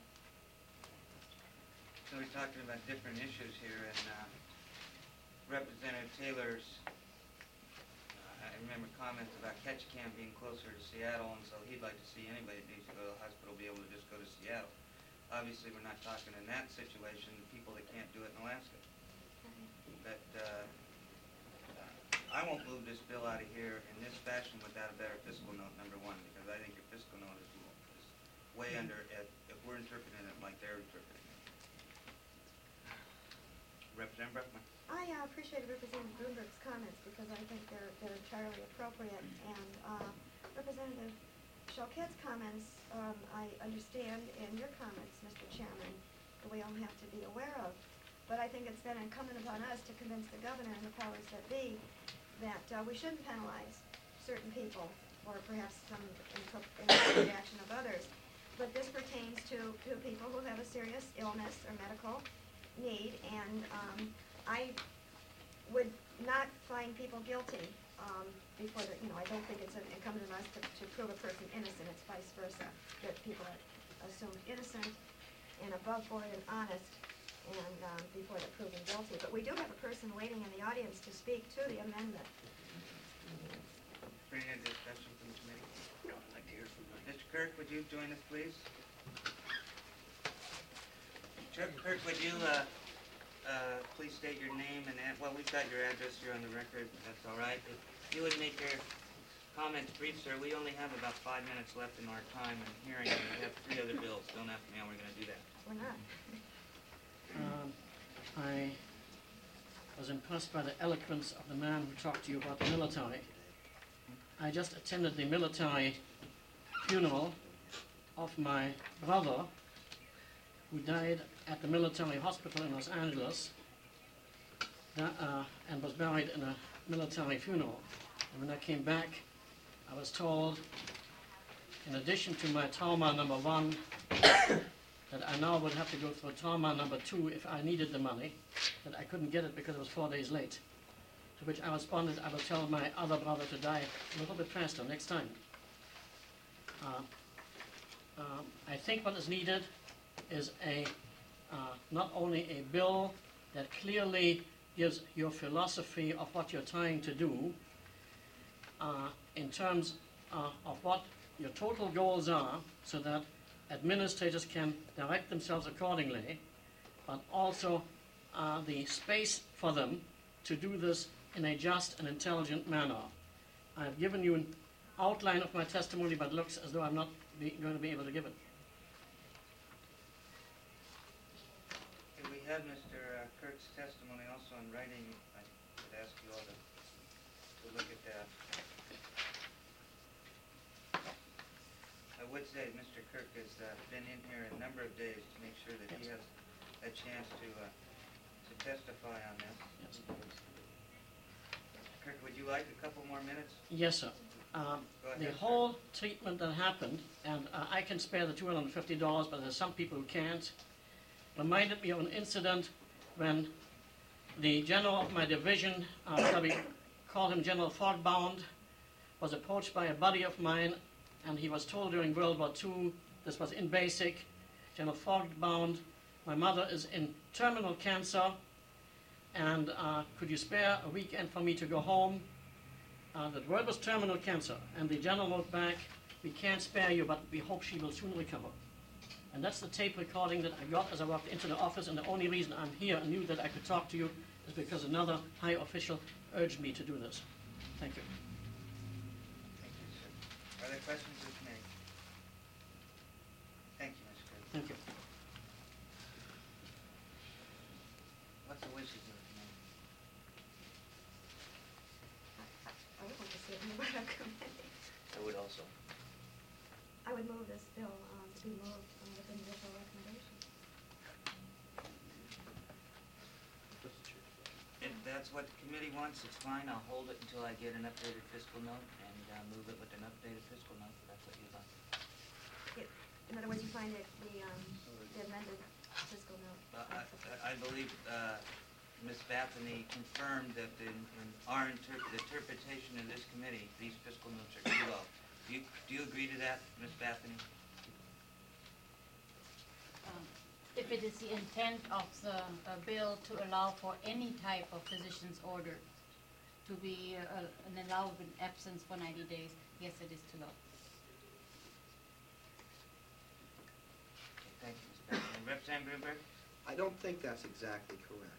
so we're talking about different issues here, and uh, Representative Taylor's, uh, I remember comments about Ketchikan being closer to Seattle, and so he'd like to see anybody that needs to go to the hospital be able to just go to Seattle. Obviously, we're not talking in that situation, people that can't do it in Alaska. But uh, I won't move this bill out of here in this fashion without a better fiscal note, number one, because I think your fiscal note is, is way under, if, if we're interpreting it like they're interpreting it. Representative Bruckman. I uh, appreciate Representative Bloomberg's comments because I think they're, they're entirely appropriate. And uh, Representative Choquette's comments, um, I understand in your comments, Mister Chairman, that we all have to be aware of. But I think it's then incumbent upon us to convince the governor and the powers that be that uh, we shouldn't penalize certain people or perhaps some in reaction of others. But this pertains to, to people who have a serious illness or medical need, and um, I would not find people guilty um, before the, you know, I don't think it's incumbent on us to, to prove a person innocent. It's vice versa, that people are assumed innocent and above board and honest and um, before they're proven guilty. But we do have a person waiting in the audience to speak to the amendment. Bring in discussion from the committee. No, I'd like to hear from Mister Kirk, would you join us, please? Kirk, Kirk, would you uh, uh, please state your name and, ad- well, we've got your address here on the record, that's all right. If you would make your comments brief, sir. We only have about five minutes left in our time and hearing, and we have three other bills. Don't ask me how we're going to do that. We're not. Um, I was impressed by the eloquence of the man who talked to you about the military. I just attended the military funeral of my brother, who died at the military hospital in Los Angeles, that, uh, and was buried in a military funeral. And when I came back, I was told, in addition to my trauma number one, that I now would have to go through trauma number two if I needed the money, that I couldn't get it because it was four days late. To which I responded, I will tell my other brother to die a little bit faster next time. Uh, um, I think what is needed is a uh, not only a bill that clearly gives your philosophy of what you're trying to do uh, in terms uh, of what your total goals are, so that administrators can direct themselves accordingly, but also uh, the space for them to do this in a just and intelligent manner. I've given you an outline of my testimony, but it looks as though I'm not be, going to be able to give it. If we have Mister uh, Kirk's testimony also in writing, I would ask you all to, to look at that. I would say Mister Kirk has uh, been in here a number of days to make sure that he has a chance to uh, to testify on this. Yes. Kirk, would you like a couple more minutes? Yes, sir. Um, Go ahead, the sir. whole treatment that happened, and uh, I can spare the two hundred fifty dollars, but there's some people who can't, reminded me of an incident when the general of my division, uh, shall we call him General Fogbound, was approached by a buddy of mine, and he was told during World War Two, this was in basic, General Fogbound, my mother is in terminal cancer, and uh, could you spare a weekend for me to go home? Uh, the word was terminal cancer, and the general wrote back, we can't spare you, but we hope she will soon recover. And that's the tape recording that I got as I walked into the office, and the only reason I'm here and knew that I could talk to you is because another high official urged me to do this. Thank you. Thank you, sir. Are there questions of the committee? Thank you, Mister Kirk. Thank you. What's the wishes of the committee? I would like to see it in the Water Committee. I would also. I would move this bill uh, to be moved uh, with individual recommendation. what the committee wants, it's fine. I'll hold it until I get an updated fiscal note and uh, move it with an updated fiscal note, if that's what you'd like. In other words, you find it, the, um, the amended fiscal note. Uh, I, I believe uh, Miz Bethany confirmed that in, in our inter the interpretation of this committee, these fiscal notes are too low. Do you, do you agree to that, Miz Bethany? Um, If it is the intent of the uh, bill to allow for any type of physician's order to be uh, an allowable absence for ninety days, yes, it is too low. Thank you, Miz Bethany. Representative Greenberg? I don't think that's exactly correct.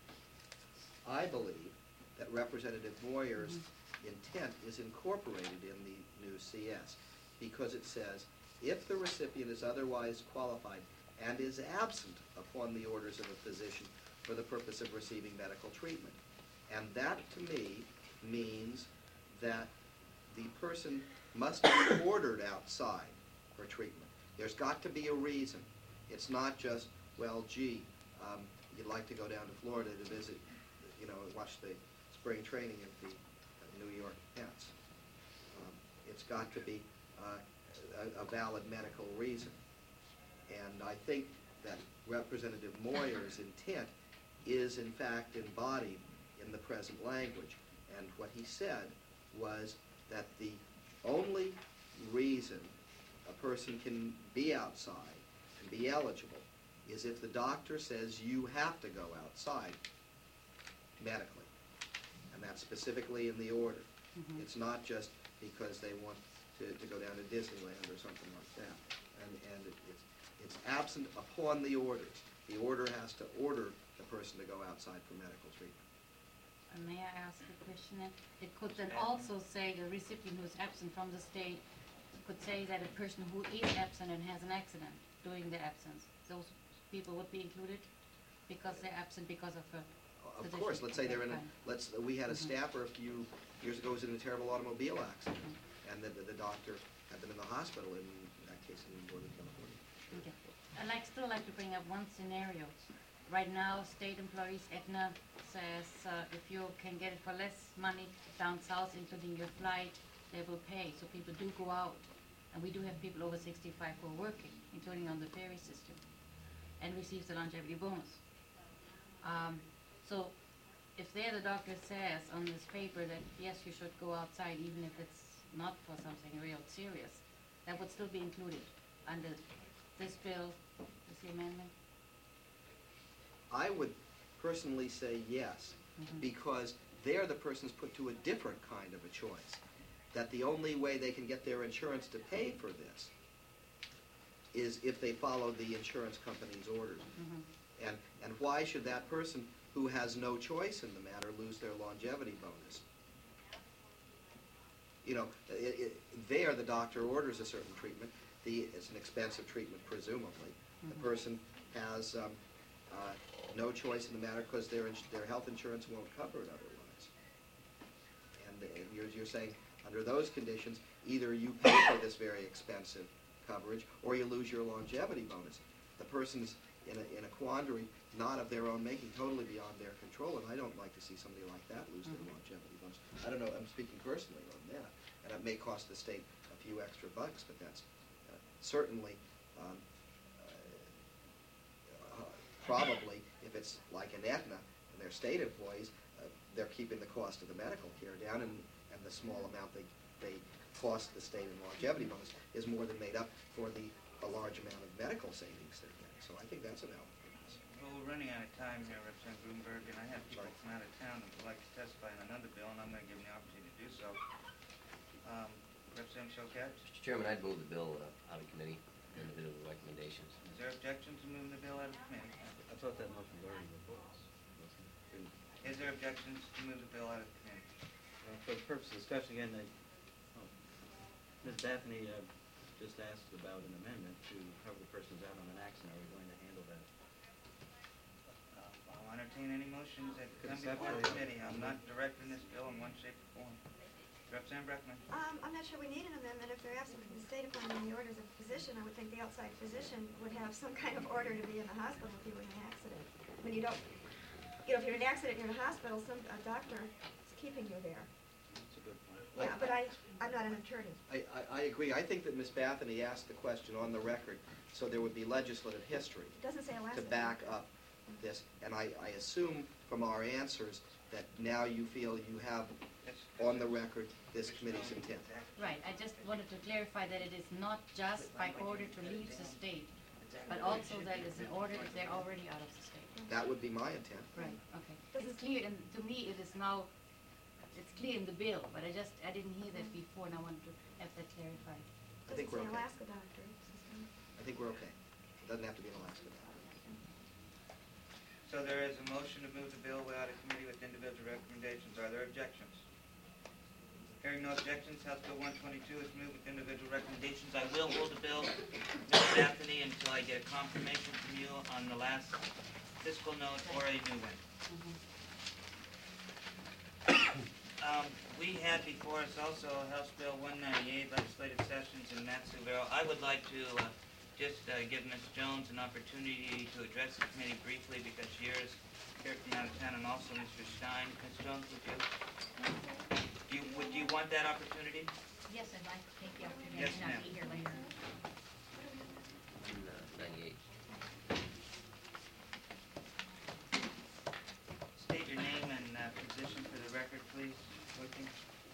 I believe that Representative Moyer's Mm-hmm. intent is incorporated in the new C S because it says, if the recipient is otherwise qualified and is absent upon the orders of a physician for the purpose of receiving medical treatment. And that, to me, means that the person must be ordered outside for treatment. There's got to be a reason. It's not just, well, gee, um, you'd like to go down to Florida to visit, you know, watch the spring training at the uh, New York Mets. Um, it's got to be uh, a, a valid medical reason. And I think that Representative Moyer's intent is in fact embodied in the present language. And what he said was that the only reason a person can be outside and be eligible is if the doctor says you have to go outside medically. And that's specifically in the order. Mm-hmm. It's not just because they want to, to go down to Disneyland or something like that. And, and it, it's, it's absent upon the orders. The order has to order the person to go outside for medical treatment. And may I ask a question? then? It could then also say the recipient who is absent from the state could say that a person who is absent and has an accident during the absence, those people would be included because they're absent because of a Of physician. course, let's say they're in a, Fine. let's, we had a Mhm. staffer a few years ago who was in a terrible automobile accident. Mhm. And the, the, the doctor had them in the hospital in, in that case in Northern California. Okay. I'd like, still like to bring up one scenario. Right now, state employees, Aetna says uh, if you can get it for less money down south, including your flight, they will pay. So people do go out. And we do have people over sixty-five who are working, including on the ferry system, and receives the longevity bonus. Um, so if there the doctor says on this paper that, yes, you should go outside even if it's not for something real serious, that would still be included under this bill, this amendment? I would personally say yes, Mhm. because there the person's put to a different kind of a choice. That the only way they can get their insurance to pay for this is if they follow the insurance company's orders. Mhm. And, and why should that person who has no choice in the matter lose their longevity bonus? You know, it, it, there the doctor orders a certain treatment. The, it's an expensive treatment, presumably. The Mhm. person has um, uh, no choice in the matter because their, ins- their health insurance won't cover it otherwise. And uh, you're, you're saying, under those conditions, either you pay for this very expensive coverage or you lose your longevity bonus. The person's in a, in a quandary, not of their own making, totally beyond their control, and I don't like to see somebody like that lose their Mhm. longevity bonus. I don't know, I'm speaking personally on that, and it may cost the state a few extra bucks, but that's uh, certainly um, uh, uh, probably, if it's like an Aetna and they're state employees, uh, they're keeping the cost of the medical care down, and, and the small amount they, they cost the state in longevity bonus is more than made up for the a large amount of medical savings they're getting. So I think that's a valid purpose. Well, we're running out of time here, Representative Bloomberg, and I have people from out of town that would like to testify on another bill, and I'm going to give them the opportunity to do so. Um, Representative Choquette, Mister Chairman, I'd move the bill uh, out of committee, individual recommendations. is there objection to moving the bill out of committee? I thought that motion was already before us. Is there objections to move the bill out of committee? Well, for the purpose of discussion, again, I, oh, Miz Daphne uh, just asked about an amendment to cover the person's out on an accident. Are we going to handle that? Uh, I'll entertain any motions that come before the Conceptually, committee. I'm not directing this bill in one shape or form. Representative Breckman. Um, I'm not sure we need an amendment. If they're absent from the state appointing the orders of physician, I would think the outside physician would have some kind of order to be in the hospital if he were in an accident. I mean, you don't, you know, if you're in an accident, you're in a hospital, some, a doctor is keeping you there. That's a good point. Yeah, but I, I'm not an attorney. I, I, I agree. I think that Miz Bathany asked the question on the record, so there would be legislative history It doesn't say Alaska. to back up this. And I, I assume from our answers that now you feel you have on the record this committee's intent. Right, I just wanted to clarify that it is not just by order to leave the state, but also that it's an order if they're already out of the state. That would be my intent. Right, okay. It's clear, and to me, it is now, it's clear in the bill, but I just, I didn't hear that before, and I wanted to have that clarified. I think we're Doesn't say okay. Alaska doctor. I think we're okay. It doesn't have to be an Alaska. So there is a motion to move the bill without a committee with individual recommendations. Are there objections? Hearing no objections, House Bill one twenty-two is moved with individual recommendations. I will hold the bill, Miz Anthony, until I get a confirmation from you on the last fiscal note or a new one. Um, we had before us also House Bill one ninety-eight, legislative sessions in Mat-Su-Vero. I would like to uh, just uh, give Miz Jones an opportunity to address the committee briefly because she is here from out of town, and also Mister Stein. Miz Jones, would you? Do you, would you want that opportunity? Yes, I'd like to take the opportunity Yes, and not ma'am. be here later. In uh, ninety-eight. State your name and uh, position for the record, please, Dorothy.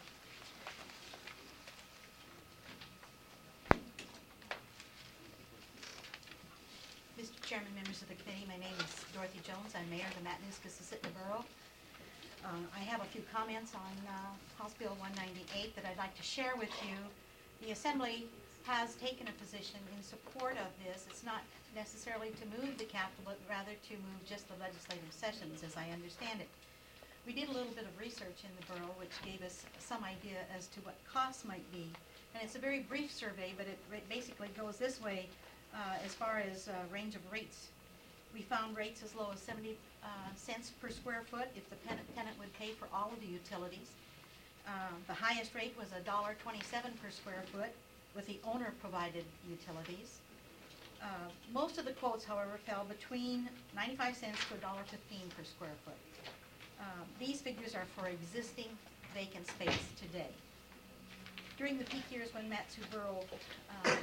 Mister Chairman, members of the committee, my name is Dorothy Jones. I'm mayor of the Matanuska-Susitna Borough. Uh, I have a few comments on uh, House Bill one ninety-eight that I'd like to share with you. The Assembly has taken a position in support of this. It's not necessarily to move the capital, but rather to move just the legislative sessions, as I understand it. We did a little bit of research in the borough, which gave us some idea as to what costs might be. And it's a very brief survey, but it ra- basically goes this way uh, as far as uh, range of rates. We found rates as low as seventy uh, cents per square foot if the tenant, tenant would pay for all of the utilities. Uh, the highest rate was a dollar twenty-seven per square foot with the owner-provided utilities. Uh, most of the quotes, however, fell between ninety-five cents to a dollar fifteen per square foot. Uh, these figures are for existing vacant space today. During the peak years when Mat-Su-Borough uh,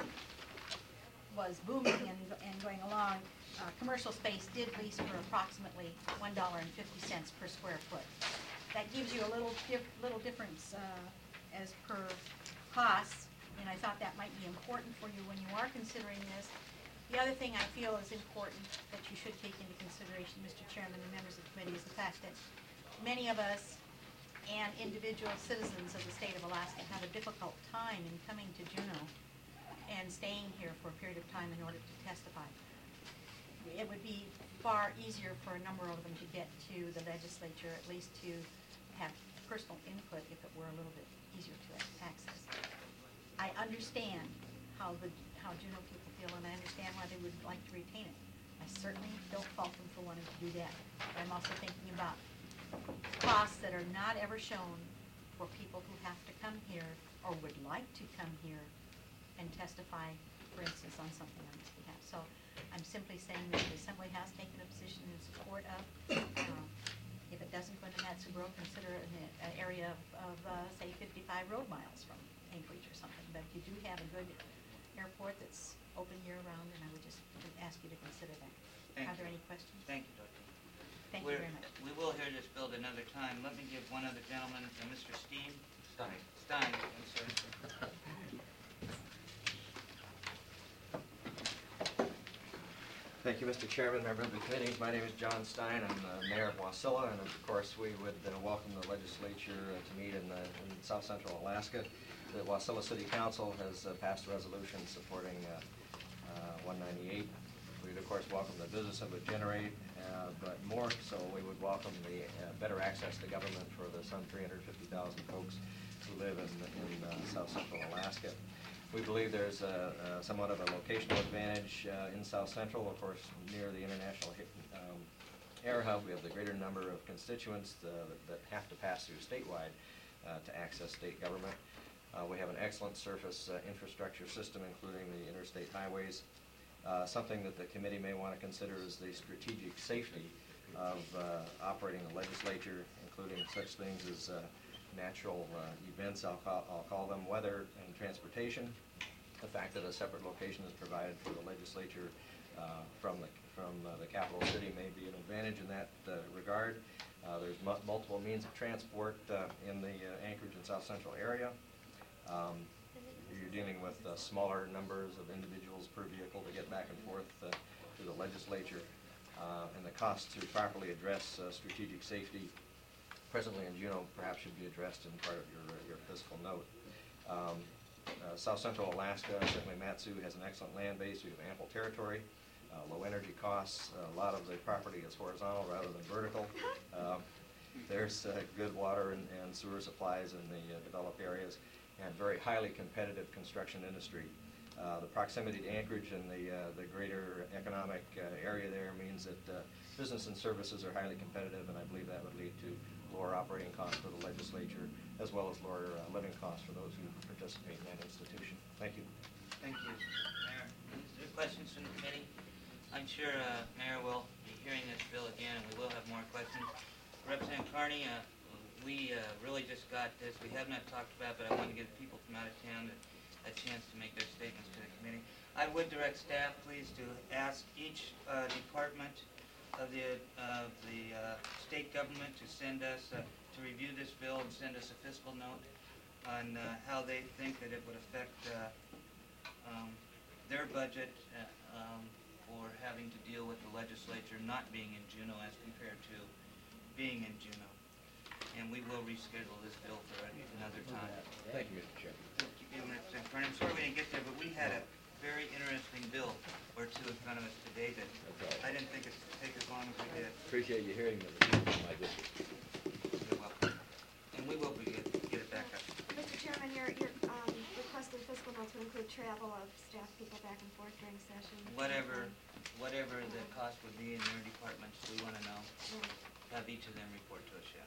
was booming and, and going along, uh, commercial space did lease for approximately one dollar and fifty cents per square foot. That gives you a little dif little difference uh, as per costs, and I thought that might be important for you when you are considering this. The other thing I feel is important that you should take into consideration, Mister Chairman and members of the committee, is the fact that many of us and individual citizens of the state of Alaska have a difficult time in coming to Juneau and staying here for a period of time in order to testify. It would be far easier for a number of them to get to the legislature, at least to have personal input if it were a little bit easier to access. I understand how the how Juneau people feel, and I understand why they would like to retain it. I certainly don't fault them for wanting to do that. But I'm also thinking about costs that are not ever shown for people who have to come here or would like to come here and testify, for instance, on something on this behalf. So I'm simply saying that the Assembly has taken a position in support of, uh, if it doesn't go into Mat-Su-Borough, consider an, an area of, of uh, say, fifty-five road miles from Anchorage or something. But you do have a good airport that's open year-round, and I would just ask you to consider that. Thank Are there you. any questions? Thank you, Dorothy. Thank We're- you very much. We will hear this bill at another time. Let me give one other gentleman, uh, Mister Steen. Stein. Stein, I'm sorry. Thank you, Mister Chairman, member of the committee. My name is John Stein. I'm the mayor of Wasilla, and of course, we would uh, welcome the legislature uh, to meet in, the, in South Central Alaska. The Wasilla City Council has uh, passed a resolution supporting uh, uh, one ninety-eight. We'd of course welcome the business it would generate, uh, but more so, we would welcome the uh, better access to government for the some three hundred fifty thousand folks who live in, in uh, South Central Alaska. We believe there's a, a somewhat of a locational advantage uh, in South Central, of course, near the International um, Air Hub. We have the greater number of constituents uh, that have to pass through statewide uh, to access state government. Uh, we have an excellent surface uh, infrastructure system, including the interstate highways. Uh, something that the committee may want to consider is the strategic safety of uh, operating the legislature, including such things as uh, natural uh, events, I'll call, I'll call them, weather and transportation. The fact that a separate location is provided for the legislature uh, from the from uh, the capital city may be an advantage in that uh, regard. Uh, there's mu multiple means of transport uh, in the uh, Anchorage and South Central area. Um, you're dealing with uh, smaller numbers of individuals per vehicle to get back and forth uh, to the legislature, uh, and the cost to properly address uh, strategic safety presently in Juneau perhaps should be addressed in part of your, uh, your fiscal note. Um, uh, South Central Alaska, certainly Mat-Su, has an excellent land base. We have ample territory. Uh, low energy costs. Uh, a lot of the property is horizontal rather than vertical. Uh, there's uh, good water and, and sewer supplies in the uh, developed areas, and very highly competitive construction industry. Uh, the proximity to Anchorage and the, uh, the greater economic uh, area there means that uh, business and services are highly competitive, and I believe that would lead to lower operating costs for the legislature, as well as lower uh, living costs for those who participate in that institution. Thank you. Thank you, Mayor. Is there questions from the committee? I'm sure uh, Mayor will be hearing this bill again, and we will have more questions. Representative Carney, uh, we uh, really just got this. We have not talked about, but I want to give people from out of town a, a chance to make their statements to the committee. I would direct staff, please, to ask each uh, department of the of the uh, state government to send us uh, to review this bill and send us a fiscal note on uh, how they think that it would affect uh, um, their budget. Uh, um, for having to deal with the legislature not being in Juneau as compared to being in Juneau. And we will reschedule this bill for another time. Thank you, Mister Chairman. Thank you, Representative Carney. I'm sorry we didn't get there, but we had a very interesting bill or two in front of us today that I didn't think it would take as long as we did. Appreciate you hearing them in my district. You're welcome. And we will be get, get it back up. Mister Chairman, your, your um, requested fiscal note to include travel of staff people back and forth during session. Whatever, whatever the cost would be in their departments, we want to know. Yeah. Have each of them report to us, yeah.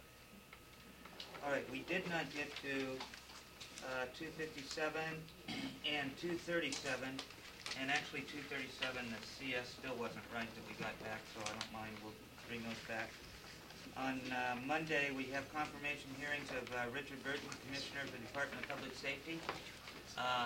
All right, we did not get to uh, two fifty-seven and two thirty-seven, and actually two thirty-seven, the C S still wasn't right that we got back, so I don't mind, we'll bring those back. On uh, Monday, we have confirmation hearings of uh, Richard Burton, Commissioner for the Department of Public Safety. Uh,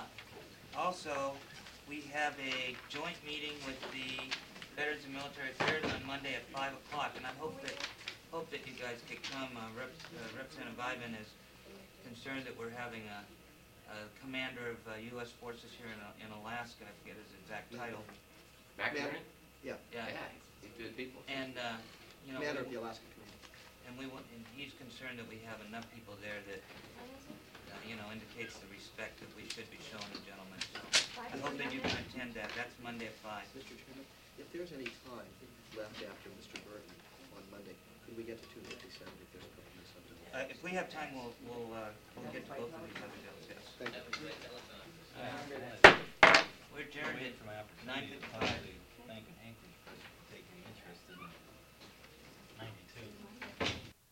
also, we have a joint meeting with the Veterans and Military Affairs on Monday at five o'clock, and I hope that hope that you guys could come. Uh, Rep, uh, Representative Ivan is concerned that we're having a, a commander of uh, U S forces here in, uh, in Alaska. I forget his exact title. McNamara? Yeah. Yeah. Yeah, he's good people. And uh, you know, Commander we, of the Alaska Command. and we want, and he's concerned that we have enough people there that uh, you know indicates the respect that we should be showing the gentleman. So I hope that you can attend that. That's Monday at five. Mister Chairman, if there's any time left after Mister Burton on Monday, could we get to two fifty-seven if there's a couple minutes left? Uh, if we have time, we'll we'll uh, we'll get to both of these other bills. Yes. Thank you. Uh, we're adjourned at nine fifty-five.